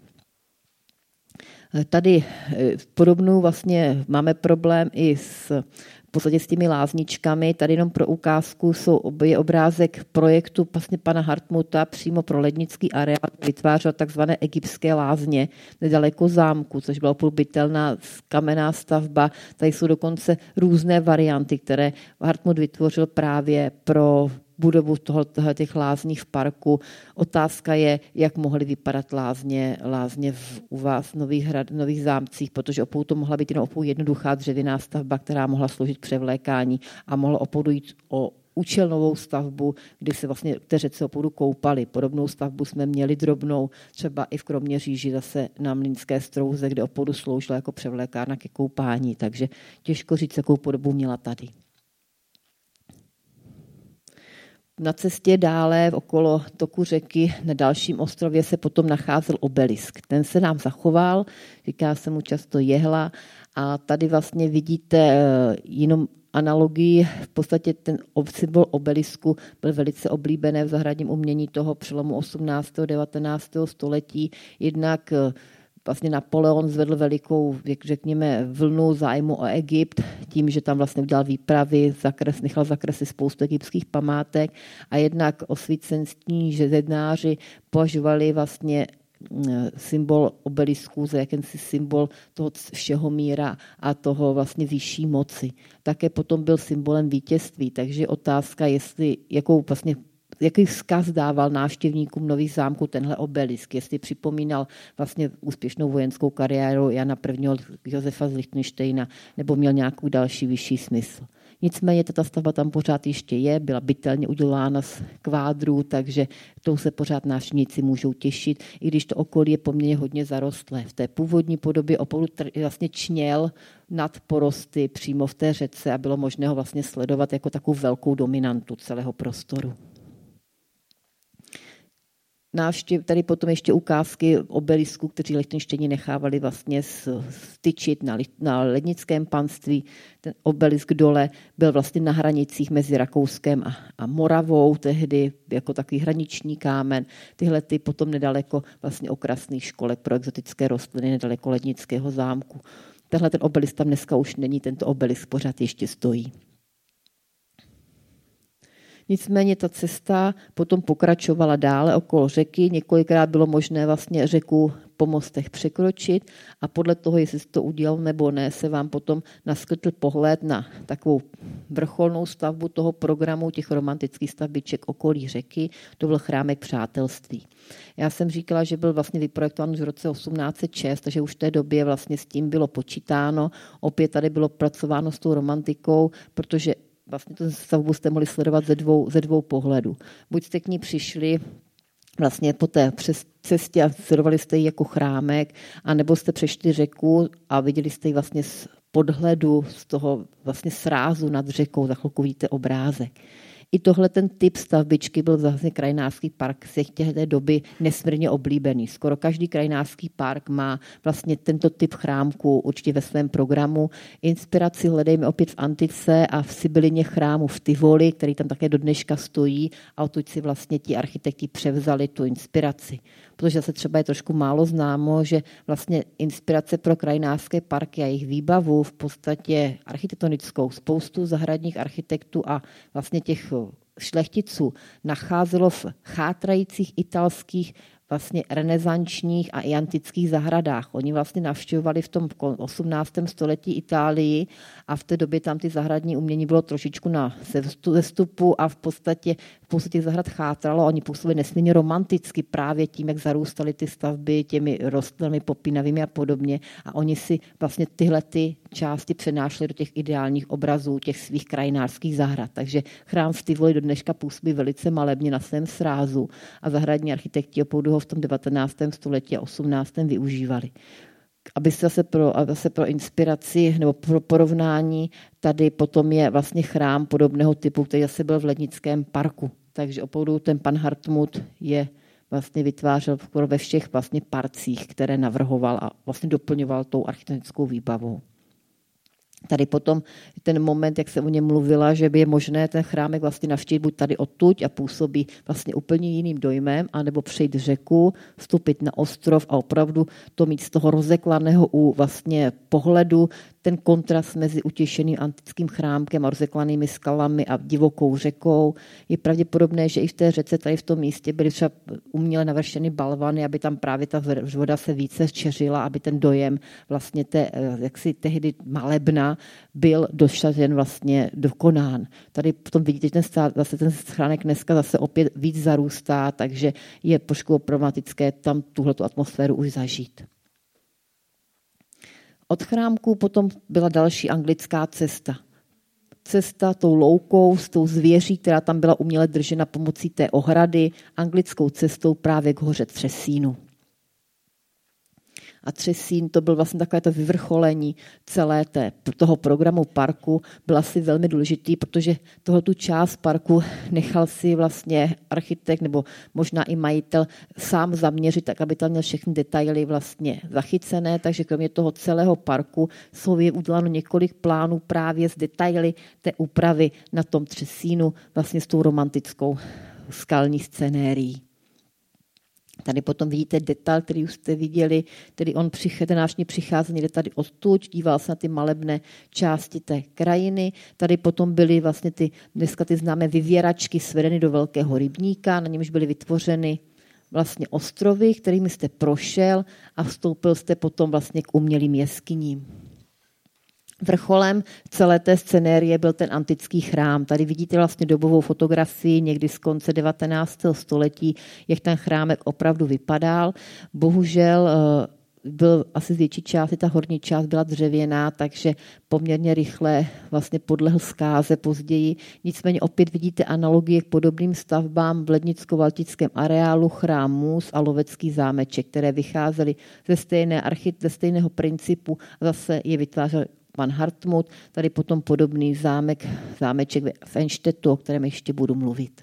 Tady podobnou vlastně máme problém i s v podstatě s těmi lázničkami. Tady jenom pro ukázku jsou je obrázek projektu vlastně pana Hartmuta přímo pro lednický areál, vytvářel takzvané egyptské lázně nedaleko zámku, což byla půlbytelná kamenná stavba. Tady jsou dokonce různé varianty, které Hartmut vytvořil právě pro budovu toho, těch lázní v parku. Otázka je, jak mohly vypadat lázně, lázně v, u vás v nových, hrad, nových zámcích, protože opou to mohla být jenom opou jednoduchá dřevěná stavba, která mohla sloužit k převlékání a mohla opou jít o účelnovou stavbu, kdy se vlastně té řece opoudu koupali. Podobnou stavbu jsme měli drobnou, třeba i v Kroměříži zase na Mlýnské Strouze, kde opoudu sloužila jako převlékárna ke koupání, takže těžko říct, jakou podobu měla tady. Na cestě dále okolo toku řeky na dalším ostrově se potom nacházel obelisk. Ten se nám zachoval, říká se mu často jehla a tady vlastně vidíte jenom analogii, v podstatě ten symbol obelisku byl velice oblíbený v zahradním umění toho přelomu osmnáctého a devatenáctého století, jednak vlastně Napoleon zvedl velikou, jak řekněme, vlnu zájmu o Egypt tím, že tam vlastně udělal výpravy, zakres, nechal zakreslit spoustu egyptských památek a jednak osvícenství zednáři považovali vlastně symbol obelisku za jakýsi symbol toho všeho míra a toho vlastně vyšší moci. Také potom byl symbolem vítězství, takže otázka, jestli, jakou vlastně jaký vzkaz dával návštěvníkům Nových zámků tenhle obelisk, jestli připomínal vlastně úspěšnou vojenskou kariéru Jana prvního. Josefa z Lichtenštejna, nebo měl nějakou další vyšší smysl. Nicméně tato stavba tam pořád ještě je, byla bytelně udělána z kvádrů, takže tou se pořád návštěvníci můžou těšit, i když to okolí je poměrně hodně zarostlé. V té původní podobě opravdu vlastně čněl nad porosty přímo v té řece a bylo možné ho vlastně sledovat jako takovou velkou dominantu celého prostoru. Návštěv, tady potom ještě ukázky obelisků, kteří Lichtenštejni nechávali vlastně styčit na, na lednickém panství. Ten obelisk dole byl vlastně na hranicích mezi Rakouskem a, a Moravou, tehdy jako takový hraniční kámen. Tyhle ty potom nedaleko vlastně okrasných školek pro exotické rostliny, nedaleko Lednického zámku. Tenhle ten obelisk tam dneska už není, tento obelisk pořád ještě stojí. Nicméně ta cesta potom pokračovala dále okolo řeky. Několikrát bylo možné vlastně řeku po mostech překročit a podle toho, jestli se to udělal nebo ne, se vám potom naskytl pohled na takovou vrcholnou stavbu toho programu těch romantických stavbiček okolí řeky. To byl chrámek Přátelství. Já jsem říkala, že byl vlastně vyprojektován už v roce osmnáct set šest, takže už v té době vlastně s tím bylo počítáno. Opět tady bylo pracováno s tou romantikou, protože vlastně tu stavbu jste mohli sledovat ze dvou, ze dvou pohledů. Buď jste k ní přišli vlastně po té přes cestě a sledovali jste ji jako chrámek, anebo jste přešli řeku a viděli jste ji vlastně z podhledu, z toho vlastně srázu nad řekou, za chvilku vidíte obrázek. I tohle ten typ stavbičky byl vlastně krajinářský park z té doby nesmírně oblíbený. Skoro každý krajinářský park má vlastně tento typ chrámku určitě ve svém programu. Inspiraci hledejme opět v antice a v Sibylině chrámu v Tivoli, který tam také do dneška stojí a odtud si vlastně ti architekti převzali tu inspiraci. Protože zase třeba je trošku málo známo, že vlastně inspirace pro krajinářské parky a jejich výbavu v podstatě architektonickou spoustu zahradních architektů a vlastně těch šlechticů nacházelo v chátrajících italských vlastně renesančních a i antických zahradách. Oni vlastně navštěvovali v tom osmnáctém století Itálii a v té době tam ty zahradní umění bylo trošičku na zestupu a v podstatě spoustu těch zahrad chátralo. Oni působili nesmírně romanticky právě tím, jak zarůstaly ty stavby těmi rostlinami popínavými a podobně. A oni si vlastně tyhle ty části přenášeli do těch ideálních obrazů těch svých krajinářských zahrad. Takže chrám v Tivoli do dneška působí velice malebně na svém srázu a zahradní architekti opravdu ho v tom devatenáctém století a osmnáctém využívali. Aby se zase pro, zase pro inspiraci nebo pro porovnání, tady potom je vlastně chrám podobného typu, který zase byl v Lednickém parku. Takže opravdu ten pan Hartmut je vlastně vytvářel ve všech vlastně parcích, které navrhoval a vlastně doplňoval tou architektonickou výbavou. Tady potom ten moment, jak se o něm mluvila, že by je možné ten chrámek vlastně navštívit buď tady odtud a působí vlastně úplně jiným dojmem, anebo přejít řeku, vstoupit na ostrov a opravdu to mít z toho rozeklaného u vlastně pohledu, ten kontrast mezi utěšeným antickým chrámkem a rozeklanými skalami a divokou řekou. Je pravděpodobné, že i v té řece tady v tom místě byly třeba uměle navršeny balvany, aby tam právě ta voda se více čeřila, aby ten dojem vlastně té, jaksi tehdy malebna byl dosažen vlastně dokonán. Tady potom vidíte, že ten, stát, zase ten schránek dneska zase opět víc zarůstá, takže je trošku problematické tam tuhletu atmosféru už zažít. Od chrámku potom byla další anglická cesta. Cesta tou loukou s tou zvěří, která tam byla uměle držena pomocí té ohrady, anglickou cestou právě k hoře Třesínu. A Třesín, to byl vlastně takové to vyvrcholení celé té, toho programu parku, byl asi velmi důležitý, protože tohoto část parku nechal si vlastně architekt nebo možná i majitel sám zaměřit, tak aby tam měl všechny detaily vlastně zachycené, takže kromě toho celého parku jsou je uděláno několik plánů právě z detaily té úpravy na tom Třesínu vlastně s tou romantickou skalní scenérií. Tady potom vidíte detail, který už jste viděli, tedy on nášní přichází někde tady odtud, díval se na ty malebné části té krajiny. Tady potom byly vlastně ty, dneska ty známé vyvěračky svedeny do velkého rybníka, na němž byly vytvořeny vlastně ostrovy, kterými jste prošel a vstoupil jste potom vlastně k umělým jeskyním. Vrcholem celé té scenérie byl ten antický chrám. Tady vidíte vlastně dobovou fotografii někdy z konce devatenáctého století, jak ten chrámek opravdu vypadal. Bohužel byl asi z větší části, ta horní část byla dřevěná, takže poměrně rychle vlastně podlehl zkáze později. Nicméně opět vidíte analogie k podobným stavbám v lednicko-valtickém areálu, chrám Můz a lovecký zámeček, které vycházely ze, stejné archit- ze stejného principu a zase je vytvářel pan Hartmut, tady potom podobný zámek, zámeček v Enštetu, o kterém ještě budu mluvit.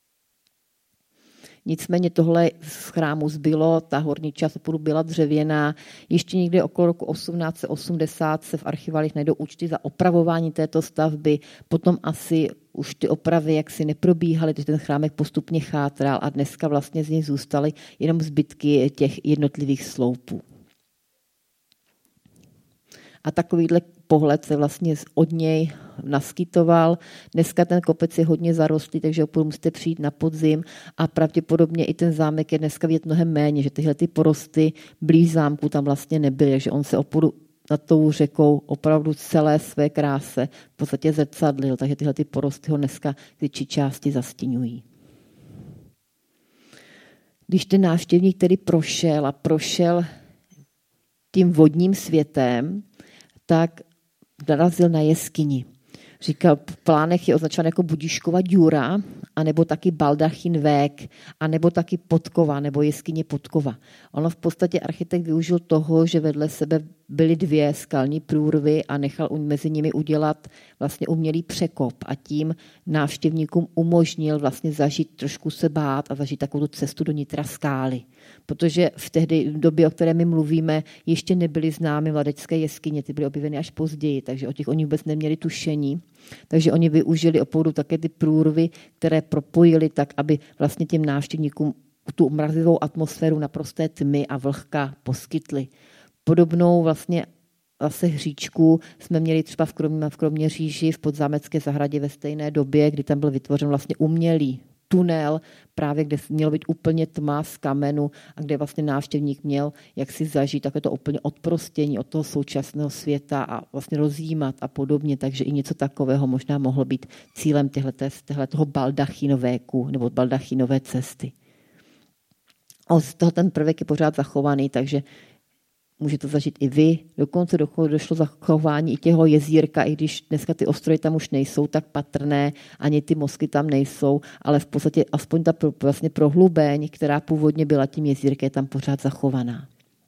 Nicméně tohle z chrámu zbylo, ta horní část opravdu byla dřevěná. Ještě někdy okolo roku osmnáct set osmdesát se v archiválích najdou účty za opravování této stavby. Potom asi už ty opravy jaksi neprobíhaly, takže ten chrámek postupně chátral a dneska vlastně z něj zůstaly jenom zbytky těch jednotlivých sloupů. A takovýhle pohled se vlastně od něj naskytoval. Dneska ten kopec je hodně zarostlý, takže opravdu musíte přijít na podzim a pravděpodobně i ten zámek je dneska vidět mnohem méně, že tyhle ty porosty blíž zámku tam vlastně nebyly, takže on se opravdu nad tou řekou opravdu celé své kráse v podstatě zrcadlil, takže tyhle ty porosty ho dneska větší části zastíňují. Když ten návštěvník tedy prošel a prošel tím vodním světem, tak narazil na jeskyni. Říkal, v plánech je označovan jako Budiškova díra, anebo taky Baldachin vék, anebo taky Podkova, nebo jeskyně Podkova. Ono v podstatě architekt využil toho, že vedle sebe byly dvě skalní průrvy a nechal mezi nimi udělat vlastně umělý překop a tím návštěvníkům umožnil vlastně zažít, trošku se bát a zažít takovou cestu do nitra skály. Protože v tehdy v době, o které my mluvíme, ještě nebyly známy mladečské jeskyně, ty byly objeveny až později, takže o těch oni vůbec neměli tušení. Takže oni využili opravdu také ty průrvy, které propojili tak, aby vlastně těm návštěvníkům tu mrazivou atmosféru naprosté tmy a vlhka poskytli. Podobnou vlastně zase hříčku jsme měli třeba v, Kromě, v Kroměříži v Podzámecké zahradě ve stejné době, kdy tam byl vytvořen vlastně umělý tunel, právě kde mělo být úplně tma z kamenu a kde vlastně návštěvník měl jak si zažít takové to úplně odprostění od toho současného světa a vlastně rozjímat a podobně, takže i něco takového možná mohlo být cílem toho baldachinovéku nebo baldachinové cesty. A z toho ten prvek je pořád zachovaný, takže můžete zažít i vy. Dokonce došlo zachování i těho jezírka, i když dneska ty ostroje tam už nejsou tak patrné, ani ty mosky tam nejsou, ale v podstatě aspoň ta vlastně prohlubeň, která původně byla tím jezírkem, je tam pořád zachovaná.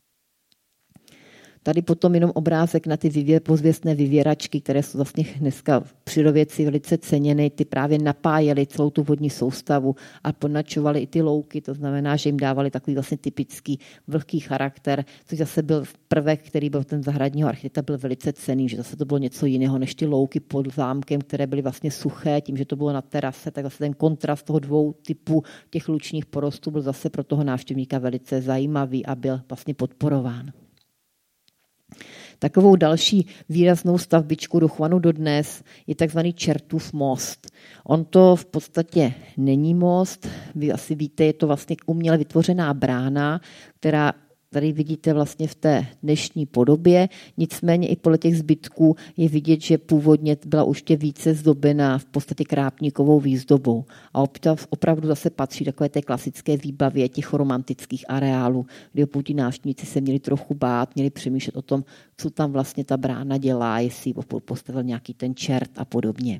Tady potom jenom obrázek na ty vyvě, pozvěstné vyvěračky, které jsou vlastně dneska přírodovědci velice ceněny. Ty právě napájely celou tu vodní soustavu a podnačovaly i ty louky. To znamená, že jim dávali takový vlastně typický vlhký charakter, což zase byl prvek, který byl ten zahradního architekta, byl velice cenný, že zase to bylo něco jiného než ty louky pod zámkem, které byly vlastně suché, tím, že to bylo na terase, tak zase ten kontrast toho dvou typů těch lučních porostů byl zase pro toho návštěvníka velice zajímavý a byl vlastně podporován. Takovou další výraznou stavbičku dochovanou dodnes je takzvaný Čertův most. On to v podstatě není most, vy asi víte, je to vlastně uměle vytvořená brána, která tady vidíte vlastně v té dnešní podobě, nicméně i podle těch zbytků je vidět, že původně byla už tě více zdobená v podstatě krápníkovou výzdobou. A opravdu zase patří takové té klasické výbavě těch romantických areálů, kdy opět návštěvníci se měli trochu bát, měli přemýšlet o tom, co tam vlastně ta brána dělá, jestli postavil nějaký ten čert a podobně.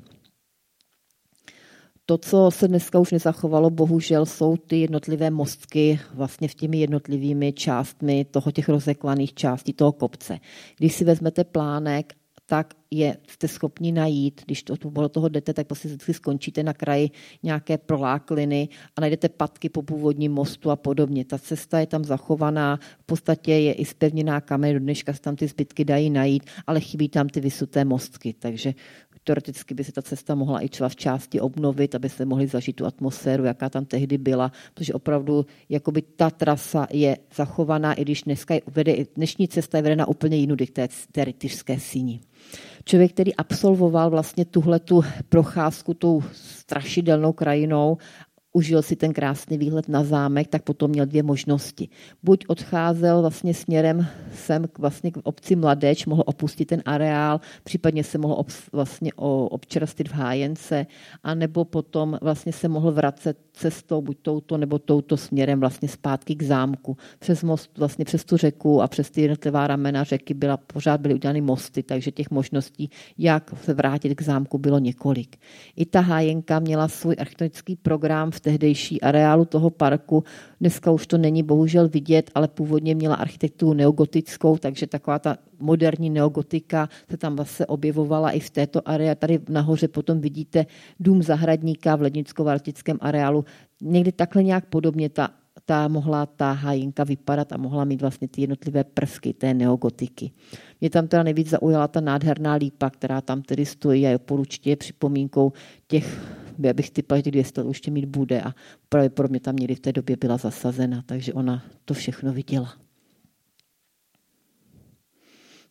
To, co se dneska už nezachovalo, bohužel, jsou ty jednotlivé mostky vlastně v těmi jednotlivými částmi toho těch rozeklaných částí toho kopce. Když si vezmete plánek, tak je, jste schopni najít, když to do toho jdete, tak prostě vždycky skončíte na kraji nějaké prolákliny a najdete patky po původním mostu a podobně. Ta cesta je tam zachovaná, v podstatě je i zpevněná kamen, do dneška se tam ty zbytky dají najít, ale chybí tam ty vysuté mostky, takže teoreticky by se ta cesta mohla i třeba v části obnovit, aby se mohli zažít tu atmosféru, jaká tam tehdy byla, protože opravdu jakoby ta trasa je zachovaná, i když dneska je vede, dnešní cesta je vedena úplně jinou, k té, té rytířské síni. Člověk, který absolvoval vlastně tuhletu procházku tou strašidelnou krajinou, užil si ten krásný výhled na zámek, tak potom měl dvě možnosti. Buď odcházel vlastně směrem sem k, vlastně k obci Mladeč, mohl opustit ten areál, případně se mohl ob, vlastně občerstvit v Hájence, anebo potom vlastně se mohl vracet cestou, buď touto nebo touto směrem vlastně zpátky k zámku. Přes most, vlastně přes tu řeku a přes ty jednotlivá ramena řeky byla, pořád byly udělány mosty, takže těch možností, jak se vrátit k zámku, bylo několik. I ta Hájenka měla svůj architektonický program v tehdejší areálu toho parku. Dneska už to není bohužel vidět, ale původně měla architekturu neogotickou, takže taková ta moderní neogotika se tam zase objevovala i v této areálu. Tady nahoře potom vidíte dům zahradníka v Lednicko-Vartickém areálu. Někdy takhle nějak podobně ta, ta mohla ta Hájinka vypadat a mohla mít vlastně ty jednotlivé prvky té neogotiky. Mě tam teda nejvíc zaujala ta nádherná lípa, která tam tedy stojí a je určitě připomínkou těch, já bych typala, že dvěstě let ještě mít bude a právě pro mě tam někdy v té době byla zasazena, takže ona to všechno viděla.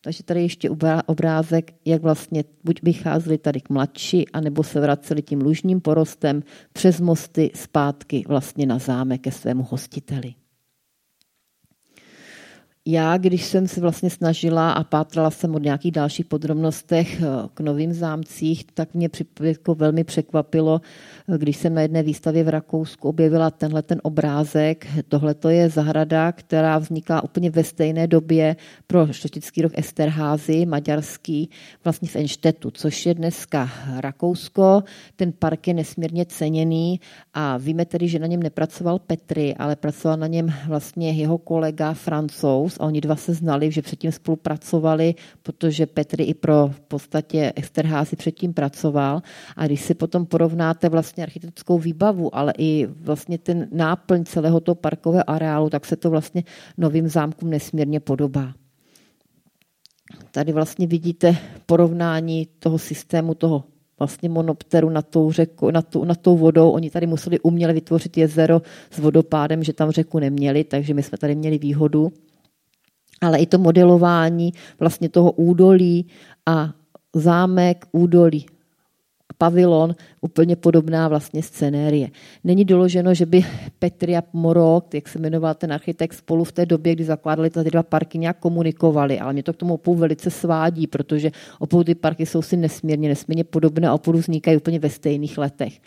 Takže tady ještě obrázek, jak vlastně buď vycházeli tady k mladší, anebo se vraceli tím lužním porostem přes mosty zpátky vlastně na zámek ke svému hostiteli. Já, když jsem se vlastně snažila a pátrala jsem o nějakých dalších podrobnostech k novým zámcích, tak mě jako velmi překvapilo, když jsem na jedné výstavě v Rakousku objevila tenhle ten obrázek. Tohle to je zahrada, která vznikla úplně ve stejné době pro šlechtický rok Esterházy, maďarský, vlastně v Enštetu, což je dneska Rakousko. Ten park je nesmírně ceněný a víme tedy, že na něm nepracoval Petry, ale pracoval na něm vlastně jeho kolega Francouz. A oni dva se znali, že předtím spolupracovali, protože Petry i pro v podstatě Esterházy předtím pracoval. A když si potom porovnáte vlastně architektonickou výbavu, ale i vlastně ten náplň celého toho parkového areálu, tak se to vlastně novým zámkům nesmírně podobá. Tady vlastně vidíte porovnání toho systému, toho vlastně monopteru nad tou, řeku, nad, tou, nad tou vodou. Oni tady museli uměle vytvořit jezero s vodopádem, že tam řeku neměli, takže my jsme tady měli výhodu. Ale i to modelování vlastně toho údolí a zámek, údolí, pavilon, úplně podobná vlastně scenérie. Není doloženo, že by Petry a Morok, jak se jmenoval ten architekt, spolu v té době, kdy zakládali ty dva parky, nějak komunikovali, ale mě to k tomu opět velice svádí, protože opět ty parky jsou si nesmírně, nesmírně podobné a opět vznikají úplně ve stejných letech.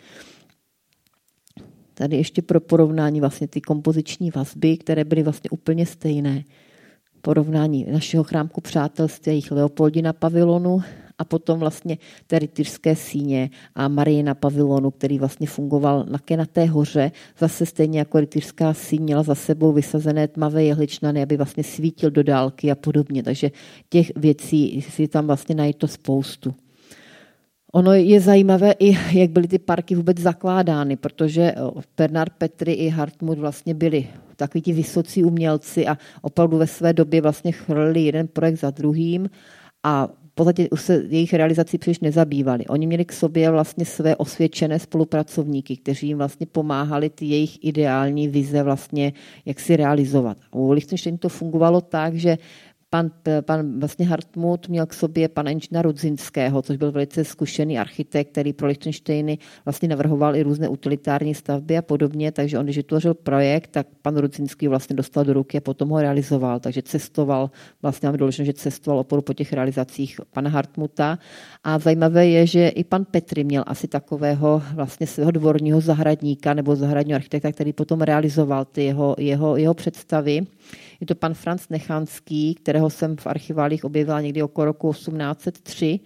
Tady ještě pro porovnání vlastně ty kompoziční vazby, které byly vlastně úplně stejné. Porovnání našeho chrámku přátelství, jejich Leopoldina pavilonu a potom vlastně té rytířské síně a Mariina pavilonu, který vlastně fungoval na té hoře. Zase stejně jako rytířská síň měla za sebou vysazené tmavé jehličnany, aby vlastně svítil do dálky a podobně. Takže těch věcí si tam vlastně najít to spoustu. Ono je zajímavé i, jak byly ty parky vůbec zakládány, protože Bernard Petry i Hartmut vlastně byli takoví ti vysocí umělci a opravdu ve své době vlastně chrlili jeden projekt za druhým a v podstatě už se jejich realizací příliš nezabývali. Oni měli k sobě vlastně své osvědčené spolupracovníky, kteří jim vlastně pomáhali ty jejich ideální vize vlastně jak si realizovat. U Lichtensteinu to fungovalo tak, že Pan, pan vlastně Hartmut měl k sobě pana inženýra Rudzinského, což byl velice zkušený architekt, který pro Lichtensteiny vlastně navrhoval i různé utilitární stavby a podobně, takže on, když vytvořil projekt, tak pan Rudzinský vlastně dostal do ruky a potom ho realizoval, takže cestoval, vlastně máme doloženo, že cestoval oporu po těch realizacích pana Hartmuta. A zajímavé je, že i pan Petry měl asi takového vlastně svého dvorního zahradníka nebo zahradního architekta, který potom realizoval ty jeho, jeho, jeho představy. Je to pan Franz Nechanský, kterého jsem v archiválích objevila někdy okolo roku osmnáct set tři.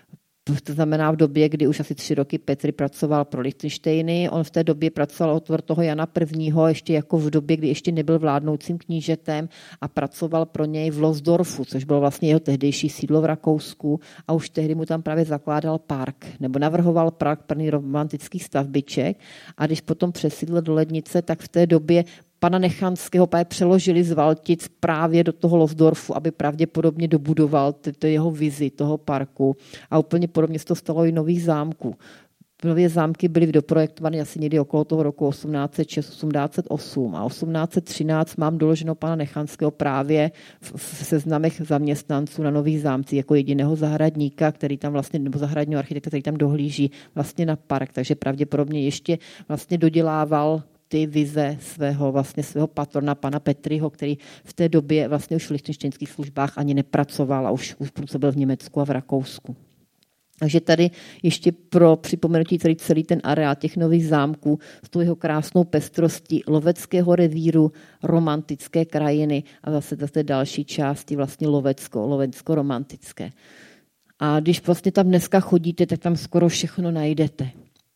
To znamená v době, kdy už asi tři roky Petry pracoval pro Lichtensteiny. On v té době pracoval otvor toho Jana prvního. ještě jako v době, kdy ještě nebyl vládnoucím knížetem a pracoval pro něj v Losdorfu, což bylo vlastně jeho tehdejší sídlo v Rakousku a už tehdy mu tam právě zakládal park, nebo navrhoval park plný romantických stavbiček a když potom přesídl do Lednice, tak v té době pana Nechanského právě přeložili z Valtic právě do toho Losdorfu, aby pravděpodobně dobudoval to jeho vizi toho parku. A úplně podobně se to stalo i nových zámků. Nové zámky byly doprojektovány asi někdy okolo toho roku osmnáct set šest osmnáct set osm a osmnáct set třináct mám doloženo pana Nechanského právě v, v seznamech zaměstnanců na nových zámcích jako jediného zahradníka, který tam vlastně, nebo zahradního architekta, který tam dohlíží vlastně na park, takže pravděpodobně ještě vlastně dodělával ty vize svého, vlastně svého patrona, pana Petryho, který v té době vlastně už v lichtenštejnských službách ani nepracoval a už, už působil v Německu a v Rakousku. Takže tady ještě pro připomenutí celý, celý ten areál těch nových zámků s tou jeho krásnou pestrostí loveckého revíru, romantické krajiny a zase té další části vlastně lovecko, lovecko-romantické. A když vlastně tam dneska chodíte, tak tam skoro všechno najdete.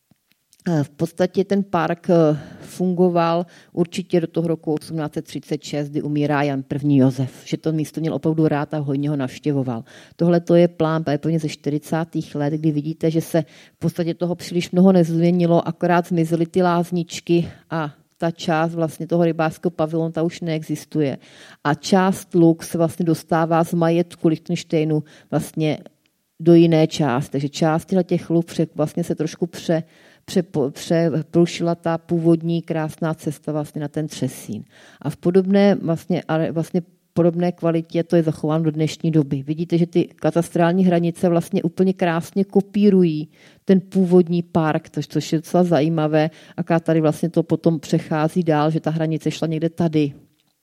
V podstatě ten park fungoval určitě do toho roku osmnáct set třicet šest, kdy umírá Jan první Josef, že to místo měl opravdu rád a hodně ho navštěvoval. Tohle to je plán úplně ze čtyřicátých let, kdy vidíte, že se v podstatě toho příliš mnoho nezměnilo, akorát zmizely ty lázničky a ta část vlastně toho rybářského pavilonu ta už neexistuje. A část luk se vlastně dostává z majetku Lichtensteinu vlastně do jiné části. Takže část těch luk vlastně se trošku pře přeprušila ta původní krásná cesta vlastně na ten Třesín. A v podobné vlastně, vlastně podobné kvalitě, to je zachováno do dnešní doby. Vidíte, že ty katastrální hranice vlastně úplně krásně kopírují ten původní park, což je docela zajímavé, aká tady vlastně to potom přechází dál, že ta hranice šla někde tady.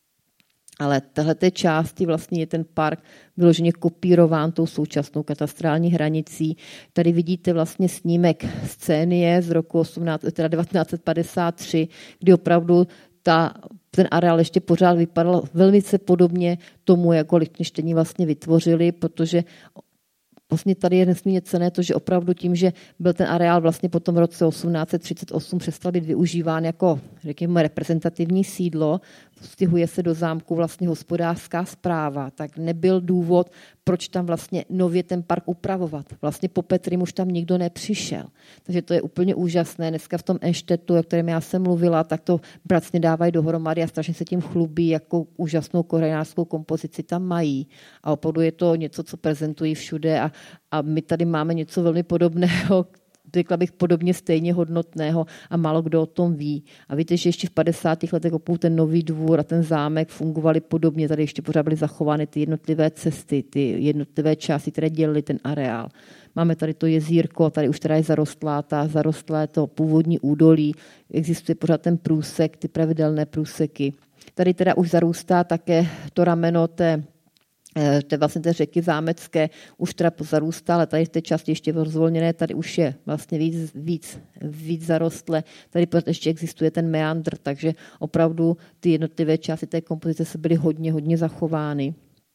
Ale téhleté části vlastně je ten park vyloženě kopírován tou současnou katastrální hranicí. Tady vidíte vlastně snímek Scénie z roku osmnáct, teda devatenáct set padesát tři, kdy opravdu ta, ten areál ještě pořád vypadal velmi podobně tomu, jako Lichtenštejni vlastně vytvořili, protože vlastně tady je nesmírně cenné to, že opravdu tím, že byl ten areál vlastně po tom roce osmnáct set třicet osm přestal být využíván jako, řekněme, reprezentativní sídlo, stěhuje se do zámku vlastně hospodářská správa, tak nebyl důvod, proč tam vlastně nově ten park upravovat. Vlastně po Petrim už tam nikdo nepřišel. Takže to je úplně úžasné. Dneska v tom Enštetu, o kterém já jsem mluvila, tak to pracně dávají dohromady a strašně se tím chlubí, jakou úžasnou koreánskou kompozici tam mají. A opravdu je to něco, co prezentují všude a, a my tady máme něco velmi podobného, řekla bych podobně stejně hodnotného a málo kdo o tom ví. A víte, že ještě v padesátých letech opět ten Nový Dvůr a ten zámek fungovaly podobně. Tady ještě pořád byly zachovány ty jednotlivé cesty, ty jednotlivé části, které dělily ten areál. Máme tady to jezírko, tady už teda je zarostlá, ta zarostlé to původní údolí, existuje pořád ten průsek, ty pravidelné průseky. Tady teda už zarůstá také to rameno té té vlastně té řeky zámecké už teda zarůstá, ale tady v té části ještě rozvolněné, tady už je vlastně víc, víc, víc zarostlé. Tady ještě existuje ten meandr, takže opravdu ty jednotlivé části té kompozice se byly hodně, hodně zachovány.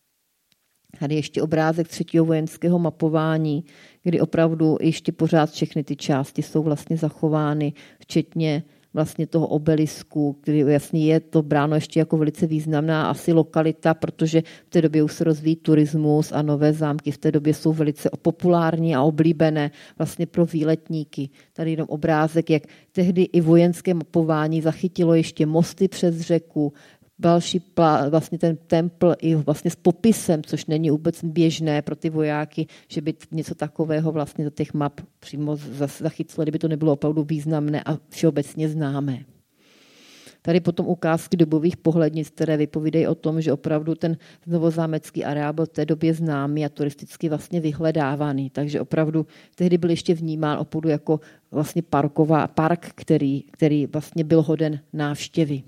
Tady ještě obrázek třetího vojenského mapování, kdy opravdu ještě pořád všechny ty části jsou vlastně zachovány, včetně vlastně toho obelisku, který jasně je to bráno ještě jako velice významná asi lokalita, protože v té době už se rozvíjí turismus a nové zámky v té době jsou velice populární a oblíbené vlastně pro výletníky. Tady jenom obrázek, jak tehdy i vojenské mapování zachytilo ještě mosty přes řeku, další plá, vlastně ten templ i vlastně s popisem, což není vůbec běžné pro ty vojáky, že by něco takového vlastně do těch map přímo zachytilo, kdyby to nebylo opravdu významné a všeobecně známé. Tady potom ukázky dobových pohlednic, které vypovídají o tom, že opravdu ten novozámecký areál byl v té době známý a turisticky vlastně vyhledávaný. Takže opravdu tehdy byl ještě vnímán opravdu jako vlastně parková, park, který, který vlastně byl hoden návštěvy.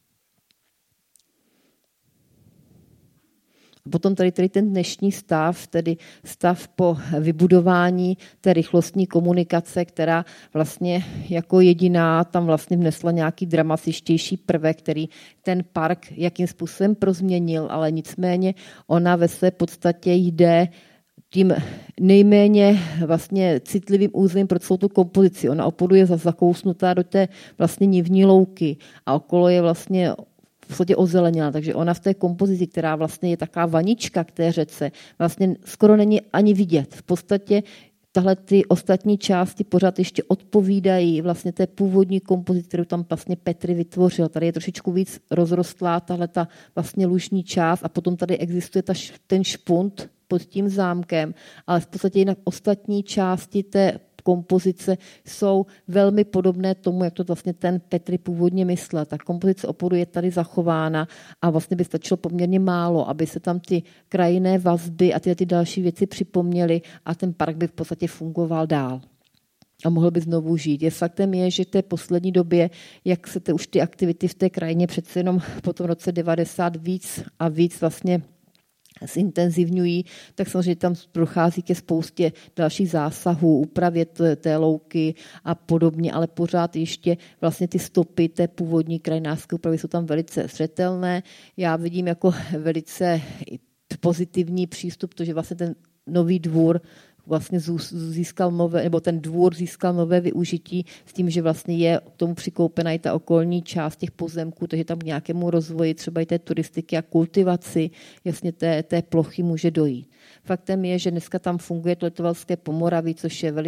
Potom tady, tady ten dnešní stav, tedy stav po vybudování té rychlostní komunikace, která vlastně jako jediná tam vlastně vnesla nějaký dramatičtější prvek, který ten park jakým způsobem prozměnil, ale nicméně ona ve své podstatě jde tím nejméně vlastně citlivým územím pro celou tu kompozici. Ona opravdu je zakousnutá do té vlastně nivní louky a okolo je vlastně v podstatě ozelenila, takže ona v té kompozici, která vlastně je taková vanička k té řece, vlastně skoro není ani vidět. V podstatě tahle ty ostatní části pořád ještě odpovídají vlastně té původní kompozici, kterou tam vlastně Petry vytvořil. Tady je trošičku víc rozrostlá tahle ta vlastně lužní část a potom tady existuje ta, ten špunt pod tím zámkem, ale v podstatě jinak ostatní části té kompozice jsou velmi podobné tomu, jak to vlastně ten Petry původně myslel. Ta kompozice opravdu je tady zachována a vlastně by stačilo poměrně málo, aby se tam ty krajinné vazby a ty, ty další věci připomněly a ten park by v podstatě fungoval dál a mohl by znovu žít. Je faktem je, že v té poslední době, jak se te, už ty aktivity v té krajině přece jenom po tom roce devadesát víc a víc vlastně zintenzivňují, tak samozřejmě tam prochází ke spoustě dalších zásahů, úpravě té louky a podobně, ale pořád ještě vlastně ty stopy té původní krajinářské úpravy jsou tam velice zřetelné. Já vidím jako velice pozitivní přístup, to, že vlastně ten Nový Dvůr vlastně získal nové, nebo ten dvůr získal nové využití s tím, že vlastně je k tomu přikoupena i ta okolní část těch pozemků, takže tam k nějakému rozvoji třeba i té turistiky a kultivaci jasně té, té plochy může dojít. Faktem je, že dneska tam funguje to Litovelské Pomoraví, což je velice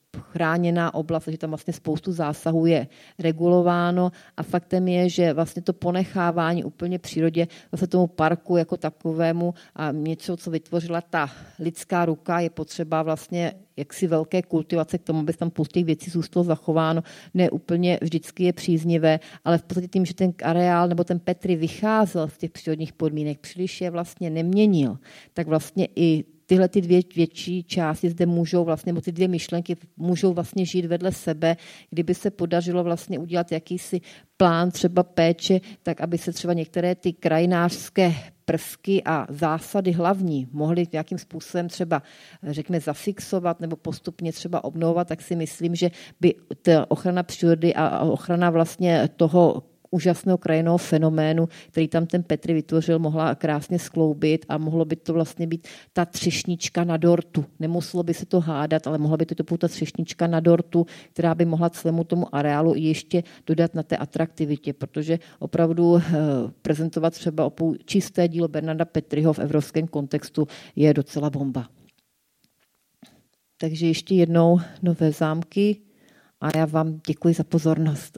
chráněná oblast, že tam vlastně spoustu zásahů je regulováno a faktem je, že vlastně to ponechávání úplně přírodě, vlastně tomu parku jako takovému a něco, co vytvořila ta lidská ruka, je potřeba vlastně jaksi velké kultivace k tomu, aby tam spoustu těch věcí zůstalo zachováno. Ne úplně vždycky je příznivé, ale v podstatě tím, že ten areál nebo ten Petry vycházel z těch přírodních podmínek, příliš je vlastně neměnil, tak vlastně i tyhle ty dvě větší části zde můžou vlastně, nebo ty dvě myšlenky můžou vlastně žít vedle sebe, kdyby se podařilo vlastně udělat jakýsi plán třeba péče, tak aby se třeba některé ty krajinářské prvky a zásady hlavní mohly nějakým způsobem třeba, řekněme, zafixovat nebo postupně třeba obnovovat, tak si myslím, že by ta ochrana přírody a ochrana vlastně toho úžasného krajinného fenoménu, který tam ten Petry vytvořil, mohla krásně skloubit a mohlo by to vlastně být ta třešnička na dortu. Nemuselo by se to hádat, ale mohla by to být ta třešnička na dortu, která by mohla celému tomu areálu i ještě dodat na té atraktivitě, protože opravdu prezentovat třeba čisté dílo Bernarda Petryho v evropském kontextu je docela bomba. Takže ještě jednou Nové zámky a já vám děkuji za pozornost.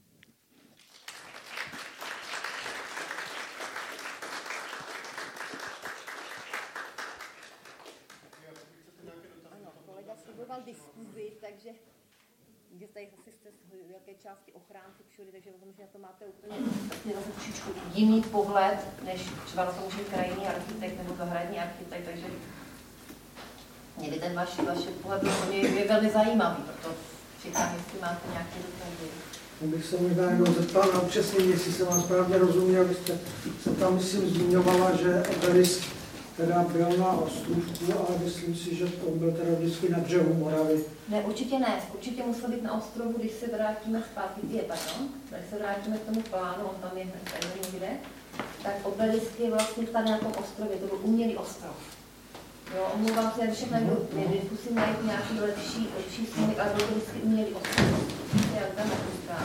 Diskuzi, takže tady zase jste z jaké části ochránci přírody, takže myslím, že na to máte úplně zase trošičku jiný pohled, než třeba na to může krajinný architekt nebo zahradní architekt, takže mě by ten váš, vaše pohled je velmi zajímavý, proto čekám, jestli máte nějaké dotazy. Bych se možná jenom zeptal na upřesnění, jestli jsem vám správně rozuměl, vy jste se tam, myslím, zmiňovala, že obelisk teda byl na Ostrůvku, ale myslím si, že to byl teda vždycky na břehu Moravy. Ne, určitě ne. Určitě musel být na Ostrovu, když se vrátíme zpátky, je pardon, když se vrátíme k tomu plánu, on tam je tady někde, tak obelisk je vlastně tady na tom ostrově, to byl umělý ostrov. Jo, omlouvám se, všechno nejdu, zkusím najít nějaký lepší, lepší směr, ale byl to vždycky umělý ostrov. Já tam nekoukám.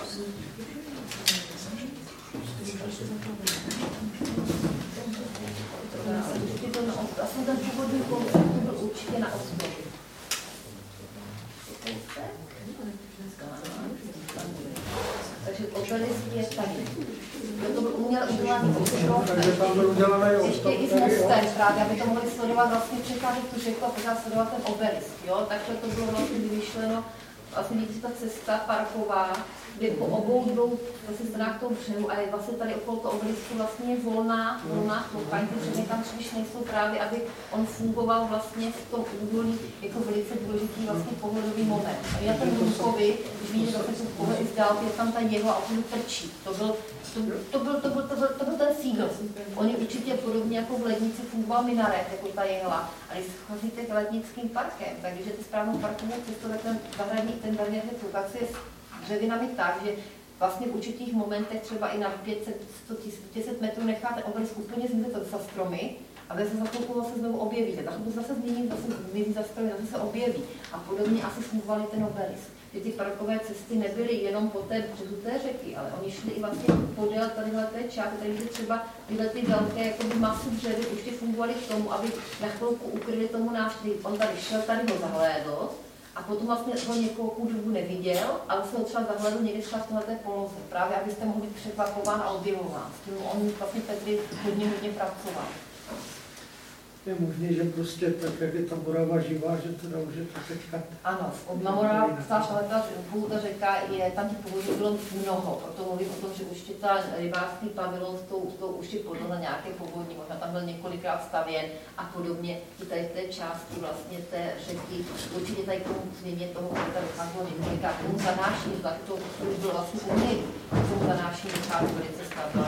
Určitě to na ostrově. Asi ten původní koncept byl určitě na ostrově. Takže obelisk je tady. To byl uměle udělaný ostrov. Takže tam byl udělaný ostrov. Ještě i s mostem právě, aby to mohli sledovat vlastně přecházet tu řeku a pořád sledovat ten obelisk. Jo? Takže to bylo vlastně vymýšleno. Vlastně vidíte ta cesta parková, kde po obou dvou vlastně stranách toho břehu a je vlastně tady okolo toho obelisku vlastně volná, volná plocha, ty břehy tam příliš nejsou právě, aby on fungoval vlastně v tom údolí jako velice důležitý vlastně pohledový moment. A já ten Lukovi, když vidíte vlastně ten pohled i z dálky, je tam ta jeho a on trčí. To byl, to, to, byl, to, byl, to, byl, to byl ten sídl. Oni určitě podobně jako v lednici fungoval minaret, jako ta jehla. A když chodíte k lednickým parkem, tak když jdete správnou parkovou cestou, tak ten zahradník, ten zahradník trukace je dřevinami tak, že vlastně v určitých momentech třeba i na pět set, sto, tisíc metrů necháte obelisk úplně zmizet za stromy a vy se za chvilku zase znovu objevíte. Tak to zase změní, zase zmizí za stromy, zase se objeví. A podobně asi fungovali ten obelisk. Že ty parkové cesty nebyly jenom po té břehu té řeky, ale oni šli i vlastně podél tadyhle té části, tady třeba tyhle ty velké jakoby masy dřevy už ty fungovaly k tomu, aby na chvilku ukryli tomu návštěvník. On tady šel, tady ho zahlédl, a potom vlastně ho několik dobu neviděl, ale se ho třeba zahledl někdy třeba v této poloze, právě abyste mohli být překvapován a objevován. S tím on vlastně Petry hodně, hodně pracoval. Je možné, že prostě tak, jak je ta Morava živá, že teda už je to teďka... Ano, na Morava, ale ta, ta řeka, je, tam těch povodí bylo mnoho, proto mluvím o tom, že určitě ta rybářský pavilon s tou, s tou už je podle nějaké povodní, možná tam byl několikrát stavěn a podobně. I tady v té části vlastně té řeky, určitě tady k tomu změně toho, kde tady vycházelo několikrát, k tomu zanášení, tak to už bylo vlastně umělý, k tomu zanášení vychází velice stabilně.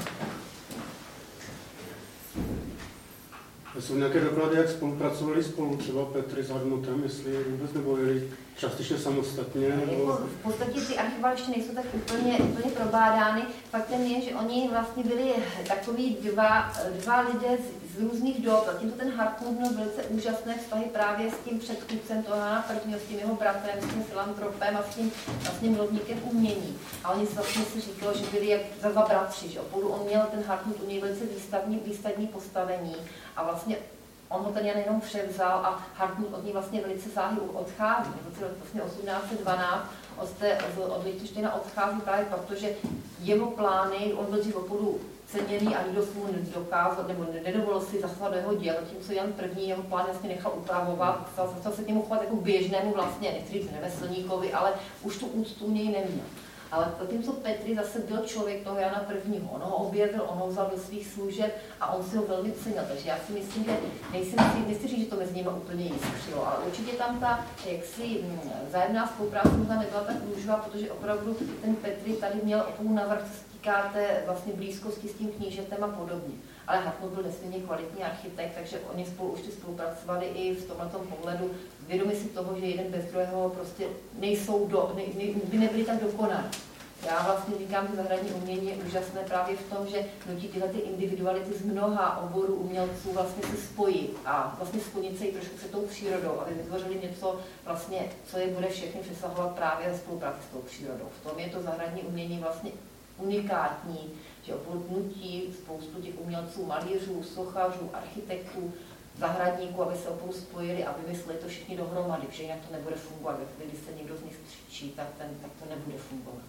Jsou nějaké doklady, jak spolupracovali spolu, třeba Petry s Hartmutem, jestli vůbec nebo jeli částečně samostatně? Nebo... V podstatě ty archiva ještě nejsou tak úplně, úplně probádány. Faktem je, že oni vlastně byli takový dva, dva lidé z, z různých dob. Tímto ten Hartmut měl velice úžasné vztahy právě s tím předchůdcem toho Jana prvního, s tím jeho bratrem, s tím filantropem a s tím vlastně milovníkem umění. A oni vlastně si říkali, že byli jak za dva bratři, že opravdu on měl ten Hartmut u něj velice výstavní, výstavní postavení a vlastně On ho ten Jan jenom převzal a Hartmut od ní vlastně velice záhy odchází. V roce vlastně osmnáct set dvanáct od, od Lichtensteina odchází právě proto, že jeho plány, on byl dřív opravdu ceněný a nikdo mu nedokázal, nebo nedovolil si zasahovat do jeho děl, zatímco Jan I. jeho plán vlastně nechal upravovat, začal se k němu chovat jako běžnému vlastně, nechci říct remeslníkovi, ale už tu úctu u něj neměl. Ale zatímco Petry zase byl člověk toho Jana I. On ho objevil, on ho vzal do svých služeb a on si ho velmi cenil. Takže já si myslím, že nejsem si, nechci říct, že to mezi nimi úplně jiskřilo, ale určitě tam ta jaksi vzájemná spolupráce možná nebyla tak růžová, protože opravdu ten Petry tady měl opravdu navrch, co se týká té vlastně blízkosti s tím knížetem a podobně. Ale Hartmut byl nesmírně kvalitní architekt, takže oni spolu už spolupracovali i v tomto pohledu. Vědomi si toho, že jeden bez druhého prostě nejsou do, ne, ne, by nebyli tak dokonalí. Já vlastně říkám, že zahradní umění je úžasné právě v tom, že nutí tyhle ty individuality z mnoha oborů umělců vlastně se spojit a vlastně splnit se i trošku se tou přírodou, aby vytvořili něco, vlastně, co je bude všechny přesahovat právě ve spolupráci s tou přírodou. V tom je to zahradní umění vlastně unikátní, že opravdu nutí spoustu těch umělců, malířů, sochařů, architektů, zahradníků, aby se opravdu spojili a vymysleli to všichni dohromady, protože jinak to nebude fungovat. Když se někdo z nich střičí, tak, ten, tak to nebude fungovat.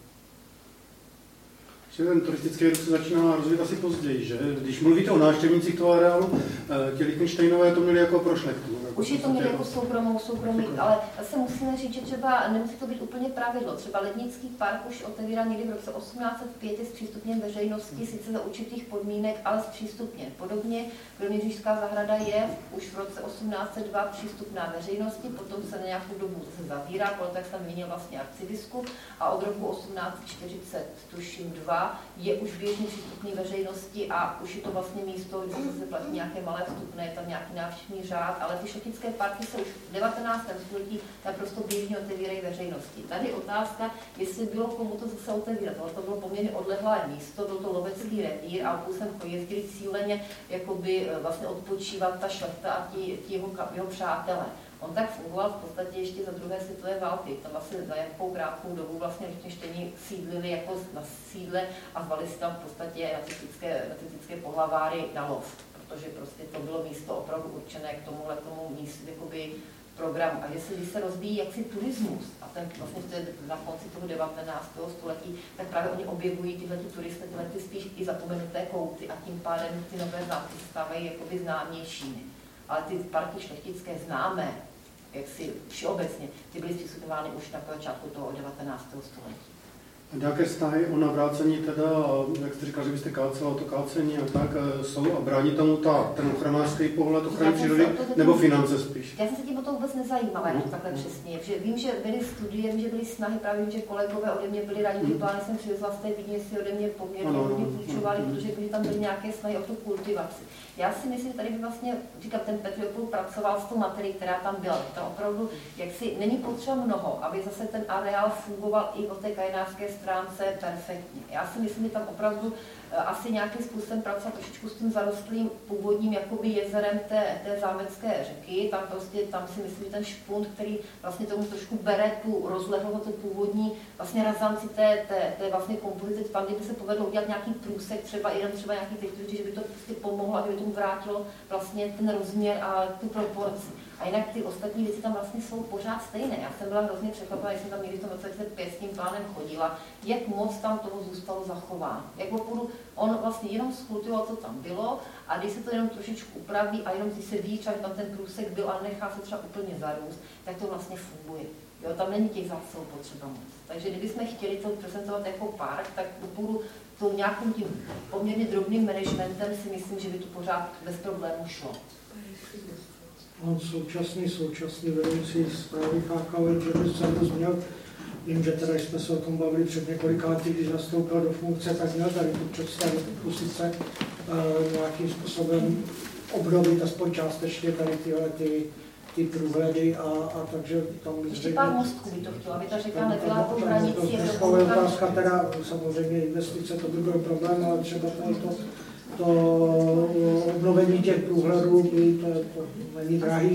Ten turistický ruch se začíná rozvíjet asi později, že? Když mluvíte o návštěvnících toho areálu, ti Lichtensteinové to měli jako pro šlechtu. Určitě to měli jako soukromou, soukromí, ale zase musíme říct, že třeba nemusí to být úplně pravidlo. Třeba Lednický park už otevírá někdy v roce osmnáct set pět s přístupněm veřejnosti, sice za určitých podmínek, ale zpřístupněn. Podobně Kroměřížská zahrada je už v roce osmnáct set dva přístupná veřejnosti, potom se na nějakou dobu zase zavírá, podle tak jsem měnil vlastně arcibiskup a od roku osmnáct set čtyřicet, tuším dva, je už běžně přístupný veřejnosti a už je to vlastně místo, kde se platí nějaké malé vstupné, je tam nějaký návštěvní řád, ale ty šlechtické parky se už v devatenáctém století naprosto běžně otevírají veřejnosti. Tady otázka, jestli bylo komu to zase otevírat, ale to bylo poměrně odlehlé místo, byl to lovecký revír a opusem jezdili cíleně jakoby vlastně odpočívat ta šlechta a ti, ti jeho, jeho přátelé. On tak fungoval v podstatě ještě za druhé světové války. Tam vlastně za jakou krátkou dobu vlastně Lichtenštejni sídlili jako na sídle a zvali si tam v podstatě nacistické, nacistické pohlaváry na lov, protože prostě to bylo místo opravdu určené k tomuhle tomu místu, jakoby program. A jestli se rozvíjí jaksi turismus, a ten vlastně na konci toho devatenáctého století, tak právě oni objevují tyhle turisty, tyhle ty spíš i zapomenuté kouty a tím pádem ty nové zámky stávají jakoby známějšími. Ale ty parky šlechtické známé, jak si všeobecně, ty byly zpřístupňovány už na počátku toho devatenáctého století. A nějaké snahy o navrácení teda, jak jste říkal, že byste kácela to kácení a tak, jsou a brání tomu ta, ten ochranářský pohled ochrany přírody, nebo finance spíš? Já jsem se tím o to vůbec nezajímala, jak to takhle přesně. Že vím, že byly studie, vím, že byly snahy, právě vím, že kolegové ode mě byli rádi, ty plány jsem přivezla z té Vídně, si ode mě poměrně hodně půjčovali, protože byly tam byly nějaké snahy o tu kultivaci. Já si myslím, tady by vlastně, říkám, ten Petr pracoval s tou materií, která tam byla. Tam opravdu, jak si není potřeba mnoho, aby zase ten areál fungoval i po té krajinářské stránce perfektně. Já si myslím, že tam opravdu asi nějakým způsobem pracovat trošičku s tím zarostlým původním jakoby jezerem té, té zámecké řeky. Tam prostě, tam si myslím, že ten špunt, který vlastně tomu trošku bere tu rozlehlost, tu původní vlastně razanci té, té, té vlastně kompozice, tam kdyby se povedlo udělat nějaký průsek, třeba jeden třeba nějaký textur, že by to prostě pomohlo, aby tomu vrátilo vlastně ten rozměr a tu proporci. A jinak ty ostatní věci tam vlastně jsou pořád stejné. Já jsem byla hrozně překvapená, když jsem tam někdy v tom roce pět s tím plánem chodila, jak moc tam toho zůstalo zachováno. Jak opravdu on vlastně jenom skultivoval, co tam bylo, a když se to jenom trošičku upraví a jenom když se ví, že tam ten průsek byl a nechá se třeba úplně zarůst, tak to vlastně funguje. Jo, tam není těch zásob potřeba moc. Takže kdybychom chtěli to prezentovat jako park, tak opravdu tou nějakým tím poměrně drobným managementem si myslím, že by to pořád bez problémů šlo. On současný, současný vedoucí zprávy K K V, že by se to změl. Vím, že teda jsme se o tom bavili před několika lety, když nastoupil do funkce, tak měl tady tu představu, pokusit se uh, nějakým způsobem obnovit aspoň částečně tady tyhle ty, ty průhledy a, a takže tam... Ještě pár mostků by to chtěla, aby ta řeka nebyla po hranici. To je otázka teda, samozřejmě investice, to by byl problém, ale třeba to, to, to obnovení těch průhledů by, to, to není drahý, že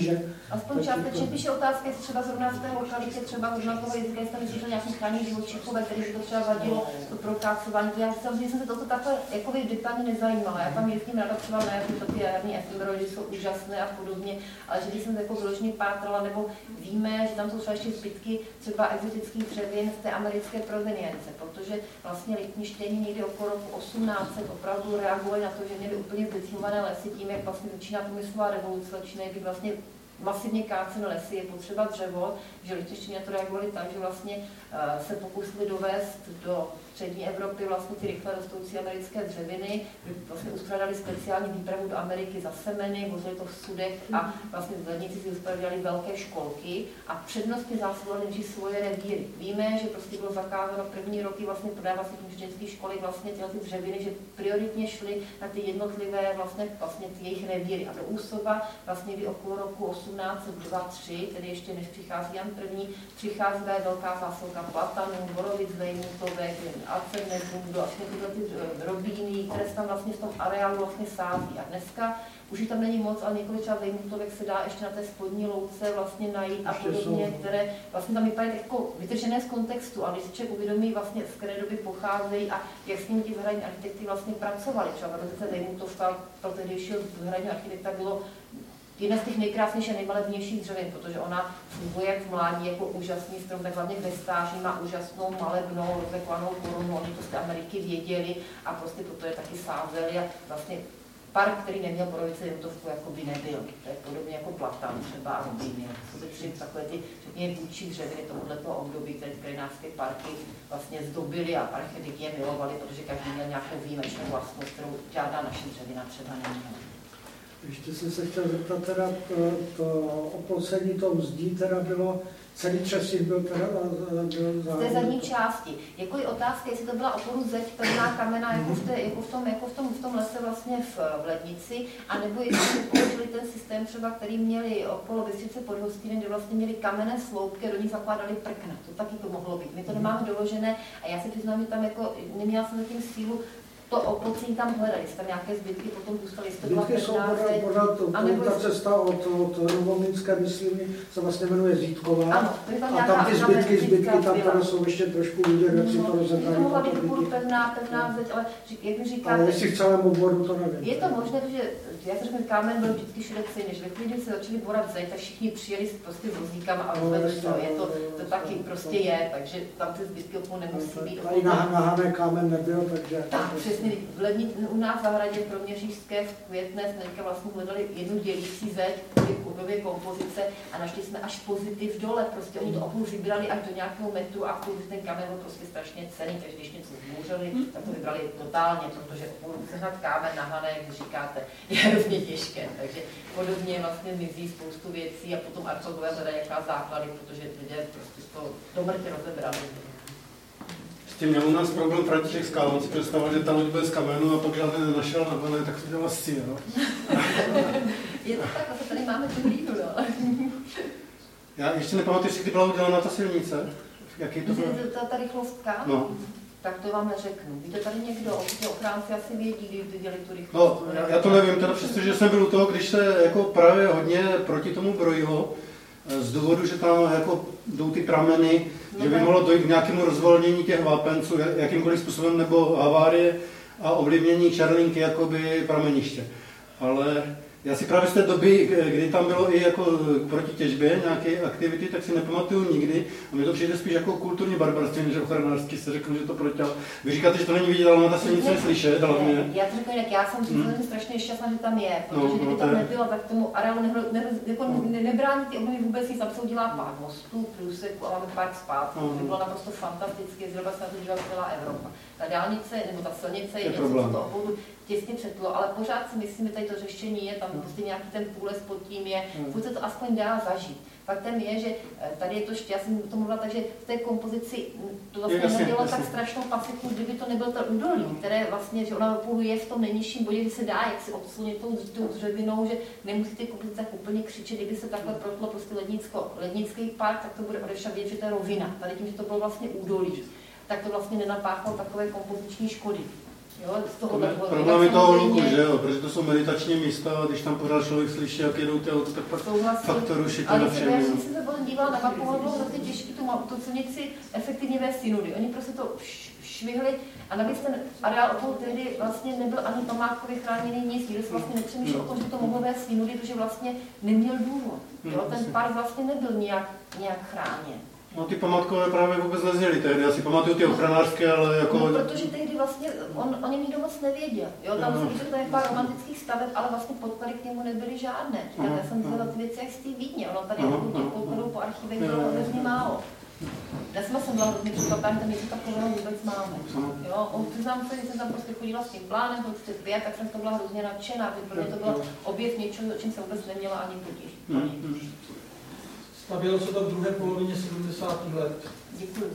Aspoň částečně píše otázka, jestli třeba zrovna v té lokalitě, třeba zrovna toho jazyka, jestli tam myslíš nějaký chráněný živočichové, který by to třeba vadilo, to prokácování. Já samozřejmě jsem se toto takhle jako detailně nezajímala. Já tam jezdím ráda třeba na jaký taky jarní efemerody, jsou úžasné a podobně, ale že když jsem jako vyloženě pátrala, nebo víme, že tam jsou třeba ještě zbytky třeba exotických dřevin z té americké provenience, protože vlastně letništění někdy okolo roku osmnáct set opravdu reagovali na to, že měli úplně zdecimované lesy tím, jak vlastně začíná průmyslová revoluce, začínají být vlastně masivně káceny lesy, je potřeba dřevo, že letništění na to reagovali tak, že vlastně uh, se pokusili dovést do střední Evropy vlastně ty rychle rostoucí americké dřeviny, vlastně uspořádali speciální výpravu do Ameriky za semeny, vozili to v sudech a vlastně zedníci si uspořádali velké školky a přednostně zásobovali než svoje revíry. Víme, že prostě bylo zakázáno první roky vlastně prodávat si tlumočnických školek vlastně tyhle ty dřeviny, že prioritně šly na ty jednotlivé vlastně, vlastně ty jejich revíry. A do Úsova vlastně kdy okolo roku osmnáct set dva tři, tedy ještě než přichází Jan první, přichází velká zásilka platanů, borovic, vejmutovek, Alcemezundu, vlastně tyhle ty robíny, které se tam vlastně v tom areálu vlastně sází. A dneska už jich tam není moc, ale několik třeba vejmutovek se dá ještě na té spodní louce vlastně najít a podobně, které vlastně tam vypadají jako vytržené z kontextu, ale když si člověk uvědomí vlastně, z které doby pocházejí a jak s nimi ti zahradní architekty vlastně pracovali. Třeba protože vejmutovka pro tehdejšího zahradního architekta bylo jedna z těch nejkrásnějších a nejmalebnějších dřevin, protože ona funguje jak v mládí jako úžasný strom, tak hlavně ve stáří má úžasnou malebnou, rozekvanou korunu, oni to z té Ameriky věděli a prostě proto je taky sázeli a vlastně park, který neměl borovice jednotovku, jako by nebyl. To je podobně jako platan třeba a robíny. To jsou tři takové ty, řekněme, vůdčí dřeviny tohoto období, které krajinářské parky vlastně zdobily a architekti je milovali, protože každý měl nějakou výjimečnou vlastnost, kterou žádná naše dřevina třeba neměla. Ještě jsem se chtěl zeptat, teda to, to oplocení toho zdí teda bylo, celý třesík byl teda byl z té zadní části. Jako je otázka, jestli to byla oporu zeď, pevná kamena, jako v, té, jako v, tom, jako v, tom, v tom lese vlastně v, v lednici, anebo jestli použili ten systém třeba, který měli okolo Bystřice pod Hostýnem, kde vlastně měli kamenné sloupky, do nich zakládali prkna. To taky to mohlo být. My to nemáme doložené a já si přiznám, že tam jako neměla jsem zatím sílu to oplocení tam hledali, jestli tam nějaké zbytky potom zůstaly, jestli to byla pevná zeď. Anebo ta cesta od, od Novomlýnské, myslím, se vlastně jmenuje Zítková. Ano, to tam a tam ty zbytky, zbytky tam teda jsou ještě trošku vidět, jak si to rozebrali. To mohla být půl pevná, pevná zeď, ale jak mi říkáte... Ale jestli v celém obvodu, to nevím. Je to možné, že já si řeknu, kámen byl vždycky všude stejný, že ve chvíli, se začali borat zeď, tak všichni přijeli prostě s vozíkama a rozvedli to. Je to, to taky prostě je, takže tam ty zbytky opět nemusí být. Tady nahané kámen nebyl, takže... Tak, přesně, u nás v zahradě v Kroměřížské v Květné jsme teďka vlastně hledali jednu dělící zeď v obě kompozice a našli jsme až pozitiv dole, prostě oni to opůl vybrali až do nějakého metru a opůl ten kamen byl prostě strašně cenný, takže když něco zbouřili, tak to vybrali totálně, protože opůl sehnat kámen nahané, jak říkáte, je hrozně těžké, takže podobně vlastně mizí spoustu věcí a potom archeologové hledají jaká základy, protože lidé prostě to do mrtě rozebrali. S tím měl u nás problém František Skála, on si představoval, že ta loď byl z kamenu a pak žádný nenašel na vlně, tak to dělal sci, jo. Je to tak, asi tady máme tu hlínu, no. Já ještě nepamatuji, kdy byla udělána ta silnice. Jaký to byl? Ta, ta rychlostka? No. Tak to vám neřeknu. Víte tady někdo? Určitě ochránci asi vědí, když viděli tu rychlost. No, já, já to nevím, teda přestože jsem byl u toho, když se jako právě hodně proti tomu brojilo, z důvodu, že tam jako jdou ty prameny, no, že by mohlo dojít k nějakému rozvolnění těch vápenců, jakýmkoliv způsobem, nebo havárie a ovlivnění čerlinky jakoby prameniště. Ale já si právě z té doby, kdy tam bylo i jako proti těžbě nějaké aktivity, tak si nepamatuju nikdy. A mi to přijde spíš jako kulturní barbarství, než ochranářský se řekl, že to protěl. Vy říkáte, že to není vidět, ale na ta se nic neslyšet, ale mě. Já to řeknu jinak, já jsem hmm. strašně šťastná, že tam je, protože no, kdyby no, tam nebylo, tak tomu areálu ne, ne, jako no. nebrání ty obnovy vůbec nic, tam se udělá pár mostů, průseků a máme park zpátky. No. To by bylo naprosto fantastické, zhruba se na to dívala celá Evropa. Ta dálnice nebo ta silnice je, je něco, co to obvodu těsně přetlo, ale pořád si myslím, že tady to řešení je, tam no. prostě nějaký ten půles pod tím je, no. furt se to aspoň dá zažít. Faktem je, že tady je to ještě, já jsem to mluvila tak, že v té kompozici to vlastně je, nemělo jasně, tak jasně. strašnou pasiku, kdyby to nebyl to údolí, které vlastně, že ona opravdu je v tom nejnižším bodě, kdy se dá jak si odslunit tou, tou dřevinou, že nemusí ty kompozice úplně křičet, kdyby se takhle protlo prostě lednicko, lednický park, tak to bude odešat vědět, že to je rovina. Tady tím, že to bylo vlastně údolí, tak to vlastně nenapáchalo takové kompoziční škody. Jo, z toho problém je toho hluku, že jo, protože to jsou meditační místa a když tam pořád člověk slyší, jak jedou ty auto, tak pak faktor ruší to na všem. Ale když jsem se potom dívala na mapu, bylo hrozně těžké tu, tu silnici efektivně vést synudy. Oni prostě to švihli a navíc ten areál okolo tehdy vlastně nebyl ani památkově chráněný nic, nikdo se vlastně nepřemýšlel o tom, že to mohlo vést synudy, protože vlastně neměl důvod. Jo, ten park vlastně nebyl nějak, nějak chráněn. No ty památkové právě vůbec nezněly tehdy, já si pamatuju ty ochranářské, ale jako... No, protože tehdy vlastně on, o něm nikdo moc nevěděl. Jo, tam se říkal, to je pár romantických staveb, ale vlastně podklady k němu nebyly žádné. Aha, já jsem zvedla ty věci jak z té Vídně, ono tady jako těch podkladů po archivech bylo hrozně málo. Já jsem jsem byla hrozně překvapená, tam něco takového vůbec máme. Jo, on přiznám se, když jsem tam prostě chodila s tím plánem, to už pět, tak jsem to byla hrozně nadšená, protože pro mě to bylo objev něčeho, o čem jsem vůbec neměla ani potíž. Stavělo se to v druhé polovině sedmdesátých let. Děkuji.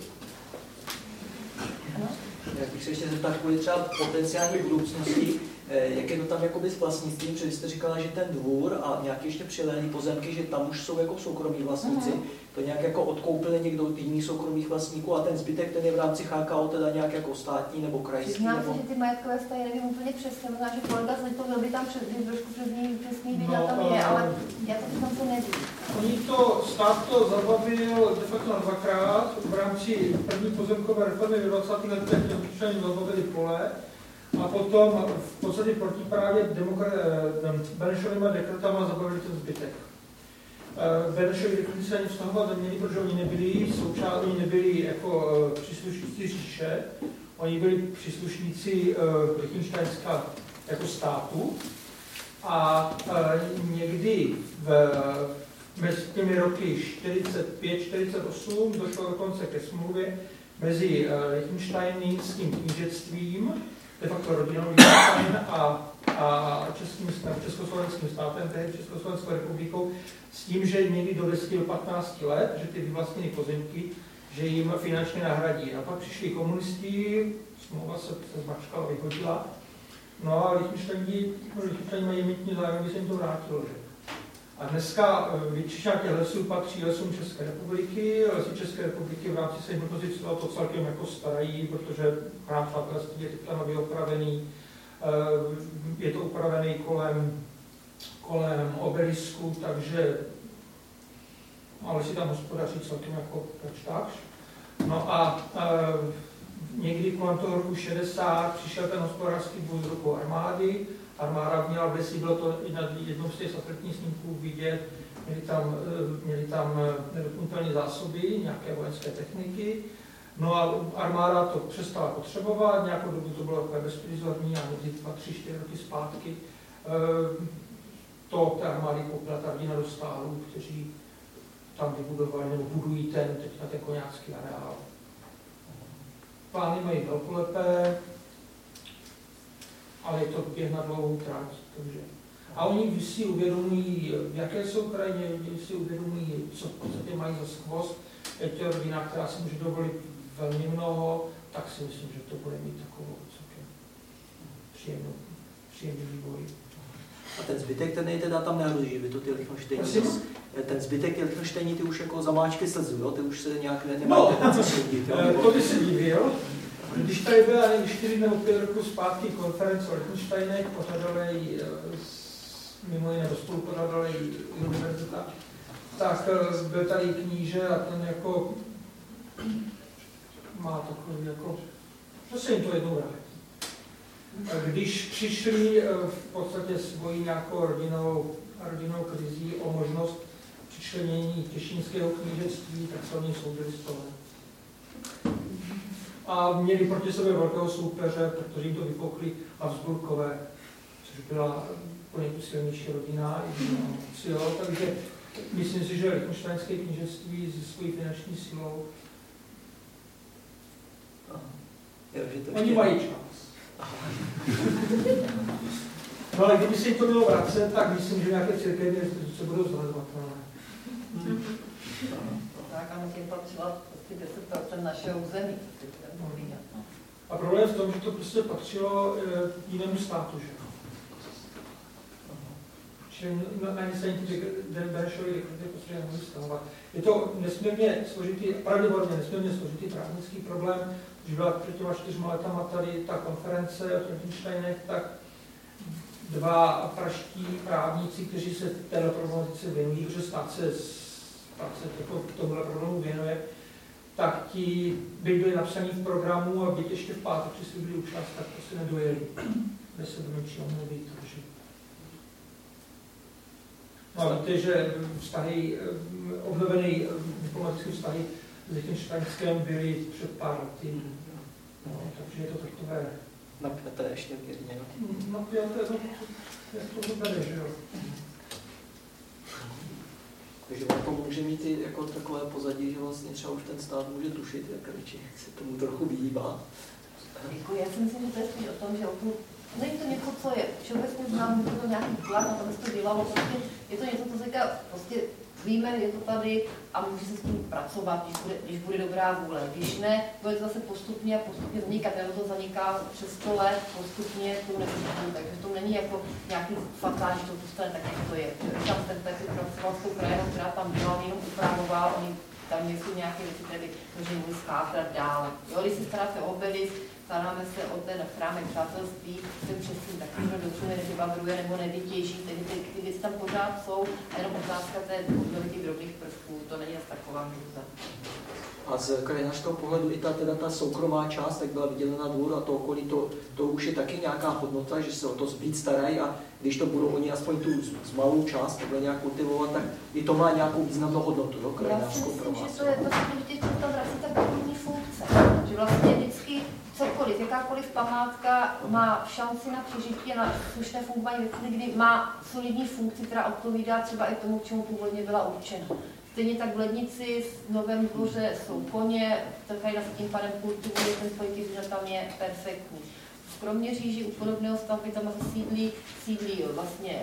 Ano? Já bych se ještě zeptat kvůli třeba potenciální budoucnosti, jak je to tam jakoby s vlastnictvím, protože jste říkala, že ten dvůr a nějaké ještě přilehlý pozemky, že tam už jsou jako soukromí vlastníci, uh-huh. to nějak jako odkoupili někdo od jiných soukromých vlastníků a ten zbytek, ten je v rámci H K O teda nějak jako státní nebo krajský? Přiznám nebo... se, že ty majetkové vztahy nevím úplně přesně, možná, že kolega z Litovil by tam přes, trošku přesný, přesný viděl, no, tam je, ale já to tam to nevím. Oni to, stát to zabavil de facto na dvakrát, v rámci první pozemkové reformy v dvacátých letech občané zabavili pole, a potom v podstatě protiprávě Benešovými dekretama zabavili ten zbytek. Benešovi dekrety se ani vztahovat neměli, protože oni nebyli součástí, oni nebyli jako příslušníci říše, oni byli příslušníci Lichtenštejnska jako státu a někdy v, mezi těmi roky čtyřicet pět čtyřicet osm došlo dokonce ke smlouvě mezi Lichtenštejnským knížectvím, de facto rodinou Lichtenstein a, a českým, československým státem, tedy Československou republikou, s tím, že někdy do deseti do patnácti let, že ty vyvlastněné pozemky, že jim finančně nahradí. A pak přišli komunisti, smlouva se, se zmačkala, vyhodila, no a Lichtenstein mají mítní zájem, aby se jim to vrátilo. Že? A dneska většina těch lesů patří lesům České republiky. Lesy České republiky v rámci svých pozic to celkem jako starají, protože chrám přátelství je teď nově opravený. Je to upravený kolem, kolem obelisku, takže ale si tam hospodaří celkem jako takž. No a, a někdy kolem toho roku šedesát přišel ten hospodářský bůj z rukou armády. Armáda měla v lesi, bylo to i na jednom z těch satelitních snímků vidět, měli tam, měli tam nedotknutelné zásoby, nějaké vojenské techniky. No a armáda to přestala potřebovat, nějakou dobu to bylo takové bezprizorní a někdy dva, tři, čtyři roky zpátky to té armády koupila ta rodina dostálů, kteří tam vybudovali nebo budují ten, teďka ten koňácký areál. Plány mají velkolepé, ale je to běh na dlouhou trať. Takže. A oni si uvědomují, jaké jsou krajině, oni si uvědomují, co v podstatě mají za skvost. Je to rodina, která si může dovolit velmi mnoho, tak si myslím, že to bude mít takovou celkem příjemnou, příjemný vývoj. A ten zbytek, ten je teda tam nehrozí, že by to ty Lichtenštejni, ten zbytek ty Lichtenštejni, ty už jako zamáčky slzu, jo? Ty už se nějak ne, nemají no, co soudit, jo? To by se divil. Když tady byla nevím, čtyři nebo pět roku zpátky konference o Lichtenštejnech, pořadala ji mimo jiné do spolu pořadala ji univerzita, tak byl tady kníže a ten jako má takový jako, že se jim to jednou vrátí. Když přišli v podstatě svojí nějakou rodinou, rodinou krizí o možnost přičlenění těšínského knížectví, tak se oni soudili z toho. A měli proti sobě velkého soupeře, protože jim to vypokli Habsburkové, což byla poněkud silnější rodina. Silou, takže myslím si, že Lichtenštejnské knížectví se svojí finanční silou Jo, že to oni mají čas. No ale kdyby se jim to mělo vracet, tak myslím, že nějaké církevní instituce budou zanedbatelné. Hmm. Tak a tím patřila deset procent našeho území. A problém je v tom, že to prostě patřilo jinému státu, že? Čili na ní se Benešovi dekrety prostě nemohli stahovat. Je to nesmírně složitý, pravděpodobně nesmírně složitý právnický problém, když byla před těma čtyřma letama tady ta konference o Frankensteinech, tak dva pražští právníci, kteří se téhle problematice věnují, protože stát se, stát se jako tomuhle problému věnuje, tak ti by byli napsaní v programu a byť ještě v pátek, že si byli účast, tak to si nedojeli. Kde se do něčeho mluví, takže... No a víte, že vztahy, obnovené diplomatické vztahy s Lichtensteinskem byly před pár lety. No, takže je to takové... Napjaté ještě mírně. Napjaté, no, jak to bude, že jo. Takže jako může mít i jako takové pozadí, že vlastně třeba už ten stát může tušit, jak radši se tomu trochu vyhýbá. Jako já si myslím, že to je spíš o tom, že opravdu není to něco, co je všeobecně znám, je to nějaký tlak, na to by se to dělalo, prostě je to něco, co se říká, prostě víme, je to tady a může se s tím pracovat, když bude, když bude dobrá vůle. Když ne, bude to zase postupně a postupně zanikat, jenom to zaniká přes sto let, postupně to nepostupně, takže to není jako nějaký fatální, že to zůstane tak, jak to je. Tam ten taky pracoval s tou krajinou, která tam byla, jenom upravoval, oni tam jsou nějaké věci, které by mohli schátrat dále. Jo, když se staráte o obelisk, staráme se o ten chrámek přátelství, ten přesně taky dobře nevybavruje nebo nevytěží, tedy ty, ty věci tam pořád jsou a jenom otázka té obnovy těch drobných prvků, to není asi taková hrůza. A z krajinářského pohledu i ta, teda ta soukromá část, tak byla vydělena dvůr a to okolí, to, to už je taky nějaká hodnota, že se o to víc starají a když to budou oni aspoň tu z malou část takhle nějak kultivovat, tak i to má nějakou významnou hodnotu, jo, krajinářskou pro vás. Já si myslím, že to je vlastně vždycky, co tam vrací ta kulturní funkce, že vlastně vždycky cokoliv, jakákoliv památka má šanci na přežití a na slušné fungování, kdy má solidní funkci, která odpovídá třeba i tomu, k čemu původně byla určena. Stejně tak v Lednici, v Novém Dvoře jsou koně, krajina se tím pádem kultivuje, ten spojitý tam je perfektní. V Kroměříži u podobného stavby tam se sídlí, sídlí vlastně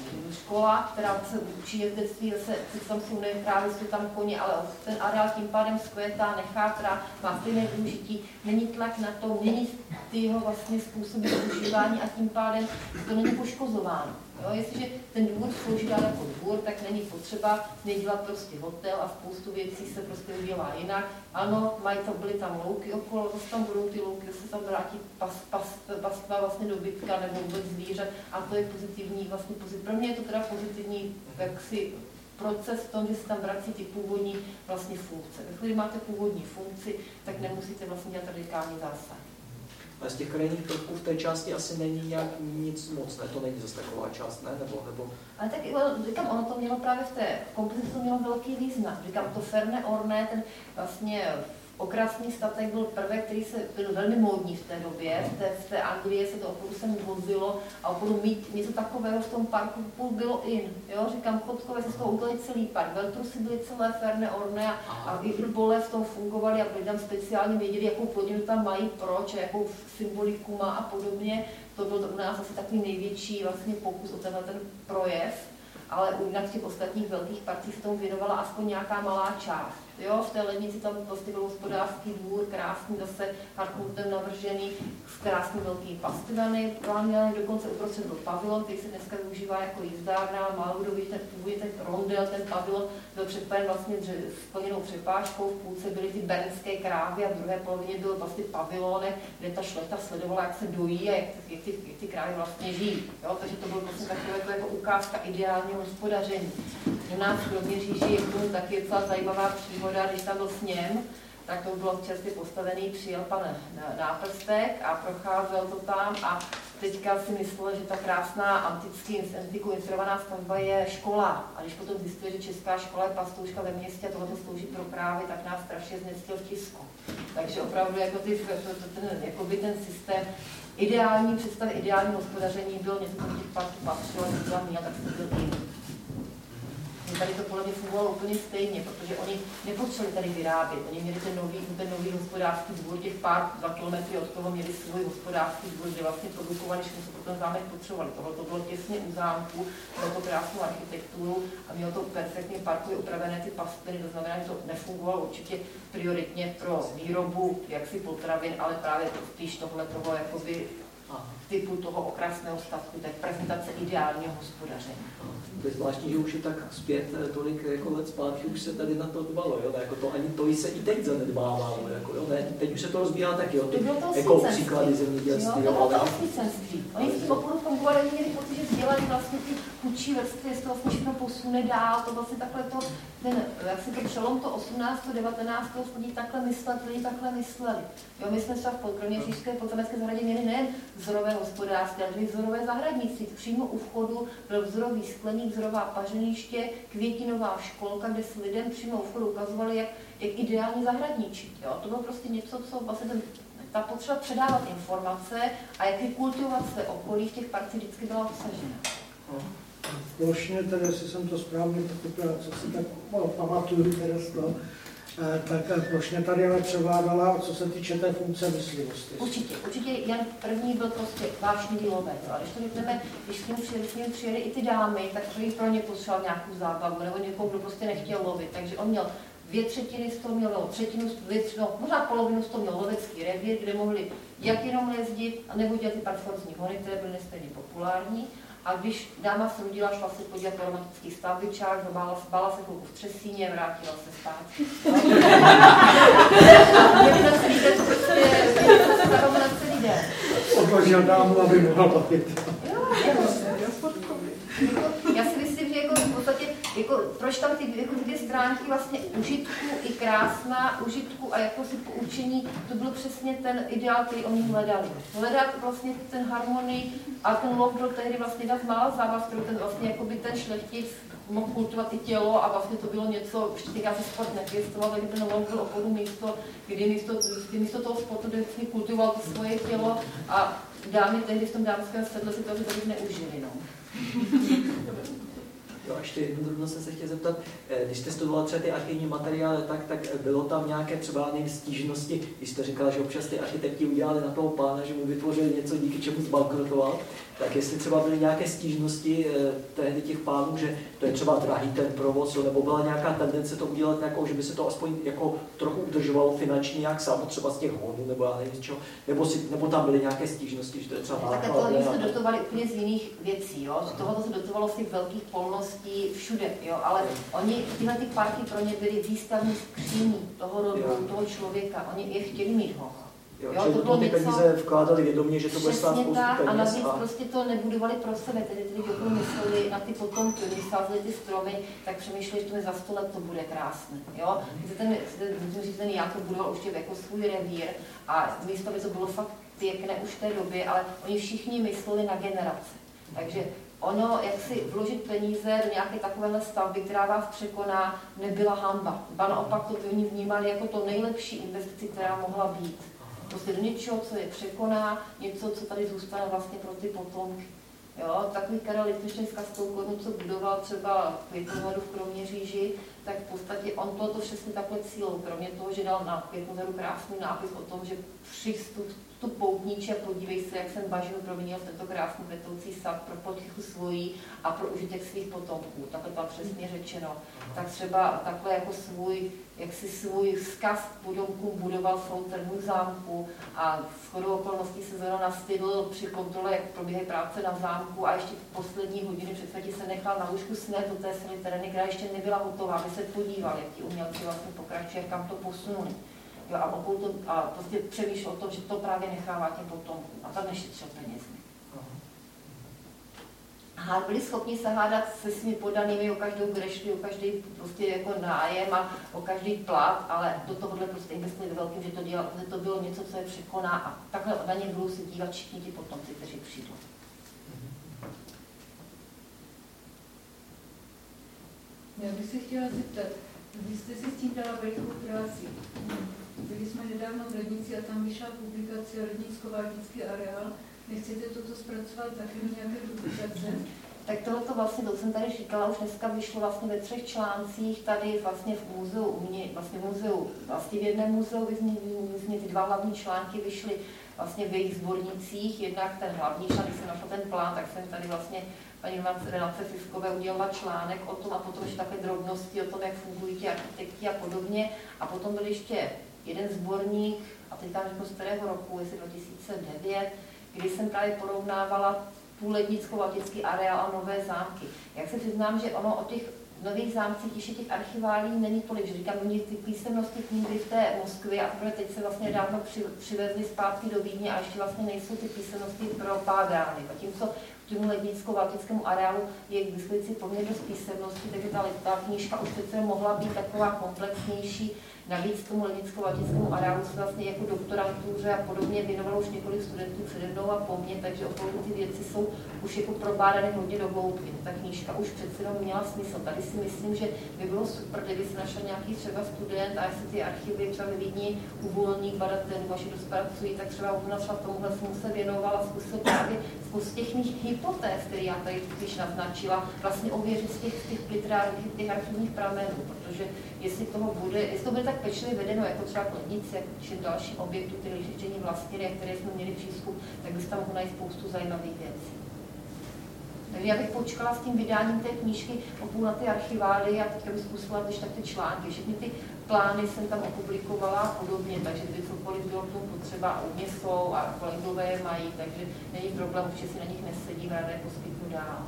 škola, která se učí jezdectví, zase tam jsou nejen krávy, jsou tam koně, ale ten areál tím pádem zkvétá, nechátrá, má stejné využití, není tlak na to, mění ty jeho vlastně způsoby využívání a tím pádem to není poškozováno. Jo, jestliže ten dvůr slouží dál jako dvůr, tak není potřeba nedělat prostě hotel a spoustu věcí se prostě udělá jinak. Ano, mají to, byly tam louky okolo, zase tam budou ty louky, zase tam vrátí pas, pas, pastva vlastně dobytka nebo vůbec zvířat a to je pozitivní, vlastně pozitivní. Pro mě je to teda pozitivní jaksi proces v tom, že se tam vrací ty původní vlastně funkce. Když máte původní funkci, tak nemusíte vlastně dělat radikální zásah. A z těch krajinných prvků v té části asi není nějak nic moc, ne? To není zase taková část, ne? Nebo, nebo... Ale tak říkám, ono to mělo právě v té kompozici to mělo velký význam. Říkám, to Ferne Orné, ten vlastně okrasný statek byl prvek, který se byl velmi módní v té době. V té, v té Anglii se to opravdu sem vozilo a opravdu mít něco takového v tom parku půl bylo in. Jo? Říkám, chodkové se z toho udělali celý park. Veltrusy byly celé Ferne Orné a, a i bole v tom fungovaly a lidem speciálně věděli, jakou plodinu tam mají, proč, a jakou symboliku má a podobně. To byl to u nás asi takový největší vlastně pokus o tenhle ten projev, ale u jinak těch ostatních velkých parcích se tomu věnovala aspoň nějaká malá část. Jo, v té Lednici tam prostě byl hospodářský dvůr, krásný, zase Hartmutem navržený, s krásným velkým pastvany, pláněný, dokonce uprostřed byl pavilon, který se dneska využívá jako jízdárna, málo kdo ví, ten původně ten rondel, ten pavilon byl předpojen vlastně s plněnou přepážkou, v půlce byly ty bernské krávy a v druhé polovině byl vlastně pavilonek, kde ta šlechta sledovala, jak se dojí a jak, jak, ty, jak ty krávy vlastně žijí. Jo, takže to byl vlastně takové jako ukázka ideálního hospodaření. U nás v Kroměříži je k tomu taky docela zajímavá příhoda, když tam byl sněm, tak to bylo čerstvě postavený, přijel pan Náprstek a procházel to tam a teďka si myslel, že ta krásná antický, antikou inspirovaná stavba je škola. A když potom zjistil, že česká škola je pastouška ve městě a tohle slouží pro krávy, tak nás strašně znestil v tisku. Takže opravdu jako ty, ten, jakoby ten systém, ideální představy, ideální hospodaření bylo něco, co těch parků patřilo, něco tam měl, tak se to byl jiný. Tady to podle mě fungovalo úplně stejně, protože oni nepotřebovali tady vyrábět. Oni měli ten nový, ten nový hospodářský dvůr, těch pár dva kilometry od toho měli svůj hospodářský dvůr, kde vlastně produkovali, že se pro ten zámek potřebovali. Tohle to bylo těsně u zámku, bylo to krásnou architekturu a mělo to perfektně parkově upravené ty pastviny, to znamená, že to nefungovalo určitě prioritně pro výrobu jaksi potravin, ale právě spíš tohle toho jakoby typu toho okrasného statku, tak prezentace ideálního hospodaření. To je zvláštní, že už je tak zpět tolik jako let zpátky, už se tady na to dbalo, jo? Jako to, ani to se i teď zanedbávalo, jako, jo? Ne, teď už se to rozbíhá taky, jo? Ty, to jako příklady zemědělství. Jo, to bylo to osvícenství. Oni v tom oporu fungovali, měli pocit, že vzdělali vlastně ty chudší vrstvy, jestli to vlastně všechno posune dál, to vlastně takhle to, ten, jak si to přelom to osmnáctého devatenáctého lidi takhle mysleli, lidi takhle mysleli. Jo, my jsme třeba v Kroměřížské podzamecké zahradě měli nejen vzorové hospodářství, ale vzorové zahradnictví. Přímo u vchodu byl vzorový skleník, vzorová pařeniště, květinová školka, kde si lidem přímo u vchodu ukazovali, jak, jak ideálně zahradničit. Jo, to bylo prostě něco, co vlastně ten, ta potřeba předávat informace a jak kultivovat své okolí v těch parcích vždycky byla obsažena. Plošně, tedy, jestli jsem to správně pochopila, co si tak no, pamatuju teraz to, tak plošně tady ale převládala, co se týče té funkce myslivosti. Určitě, určitě Jan první byl prostě vášnivý lovec. A když to řekneme, když s ním přijeli, s ním přijeli i ty dámy, tak i pro ně potřeboval nějakou zábavu, nebo někoho, kdo prostě nechtěl lovit. Takže on měl dvě třetiny z toho měl, nebo třetinu, dvě, no, možná polovinu z toho měl lovecký revír, kde mohli jak jenom jezdit, nebo dělat ty parforcní hony, které byly nesmírně populární. A když dáma se rodila, šla se podívat na romantický stavbičák, bála, bála se chvilku v Třesíně, vrátila se zpátky. Měli na celý den prostě, stavama na celý den. Odložil dámu, aby mohla papit. Já si myslím, že jako v podstatě, jako, proč tam ty jako dvě stránky vlastně užitku i krásná, užitku a jako si poučení, to byl přesně ten ideál, který oni hledali. Hledat vlastně ten harmonii a ten lov byl tehdy vlastně jedna z mála zábav, kterou ten vlastně jakoby ten šlechtic mohl kultivovat i tělo a vlastně to bylo něco, ještě týká se sport nepěstoval, takže ten lov byl opravdu místo, kdy místo, kdy místo toho sportu vlastně kultivoval to svoje tělo a dámy tehdy v tom dámském světle si to tady neužili. No. Jo, ještě jednu drobnost jsem se chtěl zeptat, když jste studoval třeba ty archivní materiály, tak, tak bylo tam nějaké třeba nevím, stížnosti, když jste říkala, že občas ty architekti udělali na toho pána, že mu vytvořili něco, díky čemu zbankrotoval, tak jestli třeba byly nějaké stížnosti eh, tehdy těch pánů, že to je třeba drahý ten provoz, jo, nebo byla nějaká tendence to udělat nějakou, že by se to aspoň jako trochu udržovalo finančně nějak samo, třeba z těch honů, nebo já nevím čeho, nebo, si, nebo tam byly nějaké stížnosti, že to je třeba nákladné. Tak tohle se dotovali úplně z jiných věcí, jo, že tohle se dotovalo z těch velkých polností všude, jo, ale oni, tyhle ty parky pro ně byly výstavní skříní toho rodu, toho člověka, oni je chtěli mít ho. Jo, jo, to bylo ty něco, peníze vkládali vědomě, že to bude stát spoustu peněz. A navíc a... prostě to nebudovali pro sebe, tedy tedy kdo mysleli na ty potomky, když sázeli ty stromy, tak přemýšleli, že to mi za sto let to bude krásné. Jo? Ten, ten, ten já to budoval už jako svůj revír a místo by to bylo fakt pěkné už v té době, ale oni všichni mysleli na generace. Takže ono, jak si vložit peníze do nějaké takovéhle stavby, která vás překoná, nebyla hanba. Ba naopak to by oni vnímali jako to nejlepší investici, která mohla být. Prostě do něčeho, co je překoná, něco, co tady zůstane vlastně pro ty potomky. Jo, takový Karel Lichtenstein s tou korunu, co budoval třeba Květnozaru v Kroměříži, tak v podstatě on toto přesně takhle cílil. Kromě toho, že dal na Květnozaru krásný nápis o tom, že přistup tu poutníče a podívej se, jak jsem bažinu proměnil v tento krásný kvetoucí sad pro potichu svojí a pro užitek svých potomků. Takhle tam přesně řečeno. Tak třeba takhle jako svůj, jak si svůj vzkaz potomkům budoval svou trhu zámku a v chodou okolností se zrovna nastydl při kontrole, jak probíhají práce na zámku a ještě v poslední hodiny před smrtí se nechal na lůžku snést do té své terény, která ještě nebyla hotová, aby se podíval, jak ti umělci vlastně pokračují, kam to posunuli. Jo, a, to, a prostě přemýšlel o tom, že to právě nechává těm potomkům a tam nešetřil penězi. A byli schopni se hádat se svými podanými o každou grešli, o každý prostě jako nájem a o každý plat, ale do tohohle prostě investovali velkým, že to, dělal, že to bylo něco, co je překoná a takhle na ně budou se dívat všichni ti potomci, kteří přijdou. Já bych se chtěla zeptat, vy jste si s tím dala velikou práci. Byli jsme nedávno v Lednici a tam vyšla publikace Lednicko-Valtický areál. Nechcete toto zpracovat taky do nějaké publikace? Tak tohleto vlastně, to jsem tady říkala, už dneska vyšlo vlastně ve třech článcích, tady vlastně v muzeu, vlastně v muzeu, vlastně v jednom muzeu vyzní ty dva hlavní články vyšly vlastně v jejich sbornicích, jednak ten hlavní článek, když jsem našla ten plán, tak jsem tady vlastně paní Renace Fiskové udělala článek o tom a potom ještě takové drobnosti o tom, jak fungují ti architekti a podobně. A potom byl ještě jeden sborník, a teď tam řeknu z kterého roku, jestli dva tisíce devět, kdy jsem právě porovnávala tu lednicko-valtický areál a nové zámky. Jak se přiznám, že ono o těch nových zámcích, ještě těch archiválí není tolik, že říkám, oni ty písemnosti knihy v té Moskvě a teprve teď se vlastně dávno při, přivezli zpátky do Vídně a ještě vlastně nejsou ty písemnosti pro Págány. Zatímco k tomu lednicko-valtickému areálu je k dispozici poměrně dost písemností, takže ta, ta knížka už přece mohla být taková komplexnější. Navíc tomu lednicko-valtickému areálu se vlastně jako doktorantuře a podobně věnovalo už několik studentů přede mnou a po mně, takže opravdu ty věci jsou už jako probádané hodně do hloubky. Ta knížka už přece jenom měla smysl. Tady si myslím, že by bylo super, kdyby se našel nějaký třeba student a jestli ty archivy třeba ve Vídni uvolní badatelů, vaši dospracují, tak třeba u nás v tomuhle jsem se věnovala, zkusil právě spoustu těch mých hypotéz, které já tady když naznačila, vlastně ověřit z těch, těch literárních, těch archivních pramenů, protože jestli toho bude, jestli to bude tak pečlivě vedeno, jako třeba Klednice, jako všem dalším objektům, které lištění vlastnili, které jsme měli přístup, tak by se tam mohlo najít spoustu zajímavých věcí. Takže já bych počkala s tím vydáním té knížky o půl na ty archivály a teďka bych zkusila když tak ty články. Všechny ty plány jsem tam opublikovala a podobně, takže kdyby cokoliv bylo k tomu potřeba, u mě jsou a kolegové je mají, takže není problém, určitě si na nich nesedím, ráda je poskytnu dál.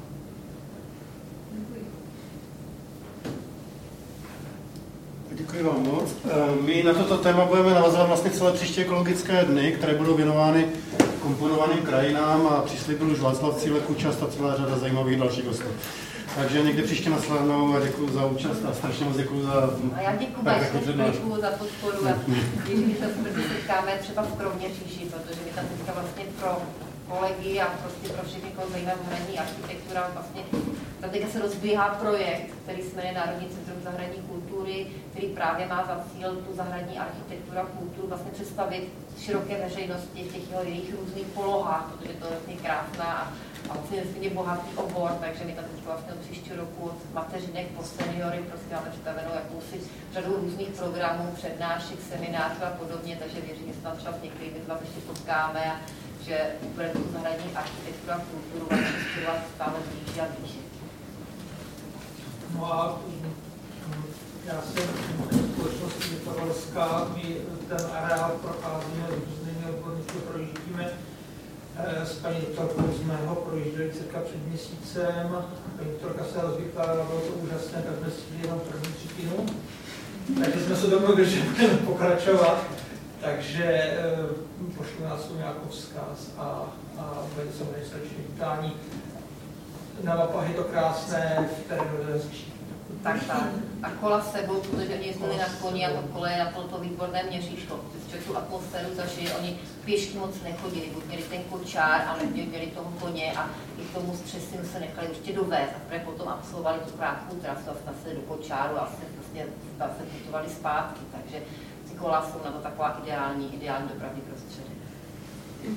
Děkuji vám moc. My na toto téma budeme navazovat vlastně celé příští ekologické dny, které budou věnovány komponovaným krajinám a přislíbil už Václav Cílek účast a celá řada zajímavých dalších hostů. Takže někdy příště naslednou a děkuji za účast a strašně moc děkuji za... A já děkuji děkuji za podporu a když se brzy setkáme třeba v Kroměříži, protože my tam teďka vlastně pro kolegy a prostě pro všechny, koho zajímá zahradní architektura, vlastně tam teďka se rozbíhá projekt, který se jmenuje Národní centrum zahradní kultury, který právě má za cíl tu zahradní architekturu a kulturu vlastně představit široké veřejnosti v těch jejich různých polohách, protože to je vlastně krásná a vlastně nesmírně bohatý obor, takže my tam teď vlastně od příštího roku od mateřinek po seniory prostě máme připravenou jakousi řadu různých programů, přednášek, seminářů a podobně, takže věřím, že se tam třeba s některými z vás ještě potkáme a že bude tu zahradní architekturu a kulturu vlastně studovat stále blíže a blíže. No a já jsem v společnosti Mikrolská, my ten areál procházíme různými odbornými projíždíme. S paní doktorkou jsme ho projížděli cirka před měsícem. Paní doktorka se rozvykládala, bylo to úžasné, tak jsme si jenom první třetinu. Takže jsme se domluvili, že budeme pokračovat. Takže pošlu nás tu nějakou vzkaz a, a bude se mít srdečné vítání. Na mapách je to krásné, v terénu je hezčí. Tak, tak. A kola s sebou, protože oni jezdili na koni a to kole je na to, to výborné měříčko. Protože tu atmosféru zažili, oni pěšky moc nechodili, buď měli ten kočár, ale měli toho koně a i k tomu střesinu se nechali určitě dovést. A protože potom absolvovali tu krátkou trasu a se do kočáru a se vlastně se putovali zpátky. Takže ty kola jsou na to taková ideální, ideální dopravní prostředí.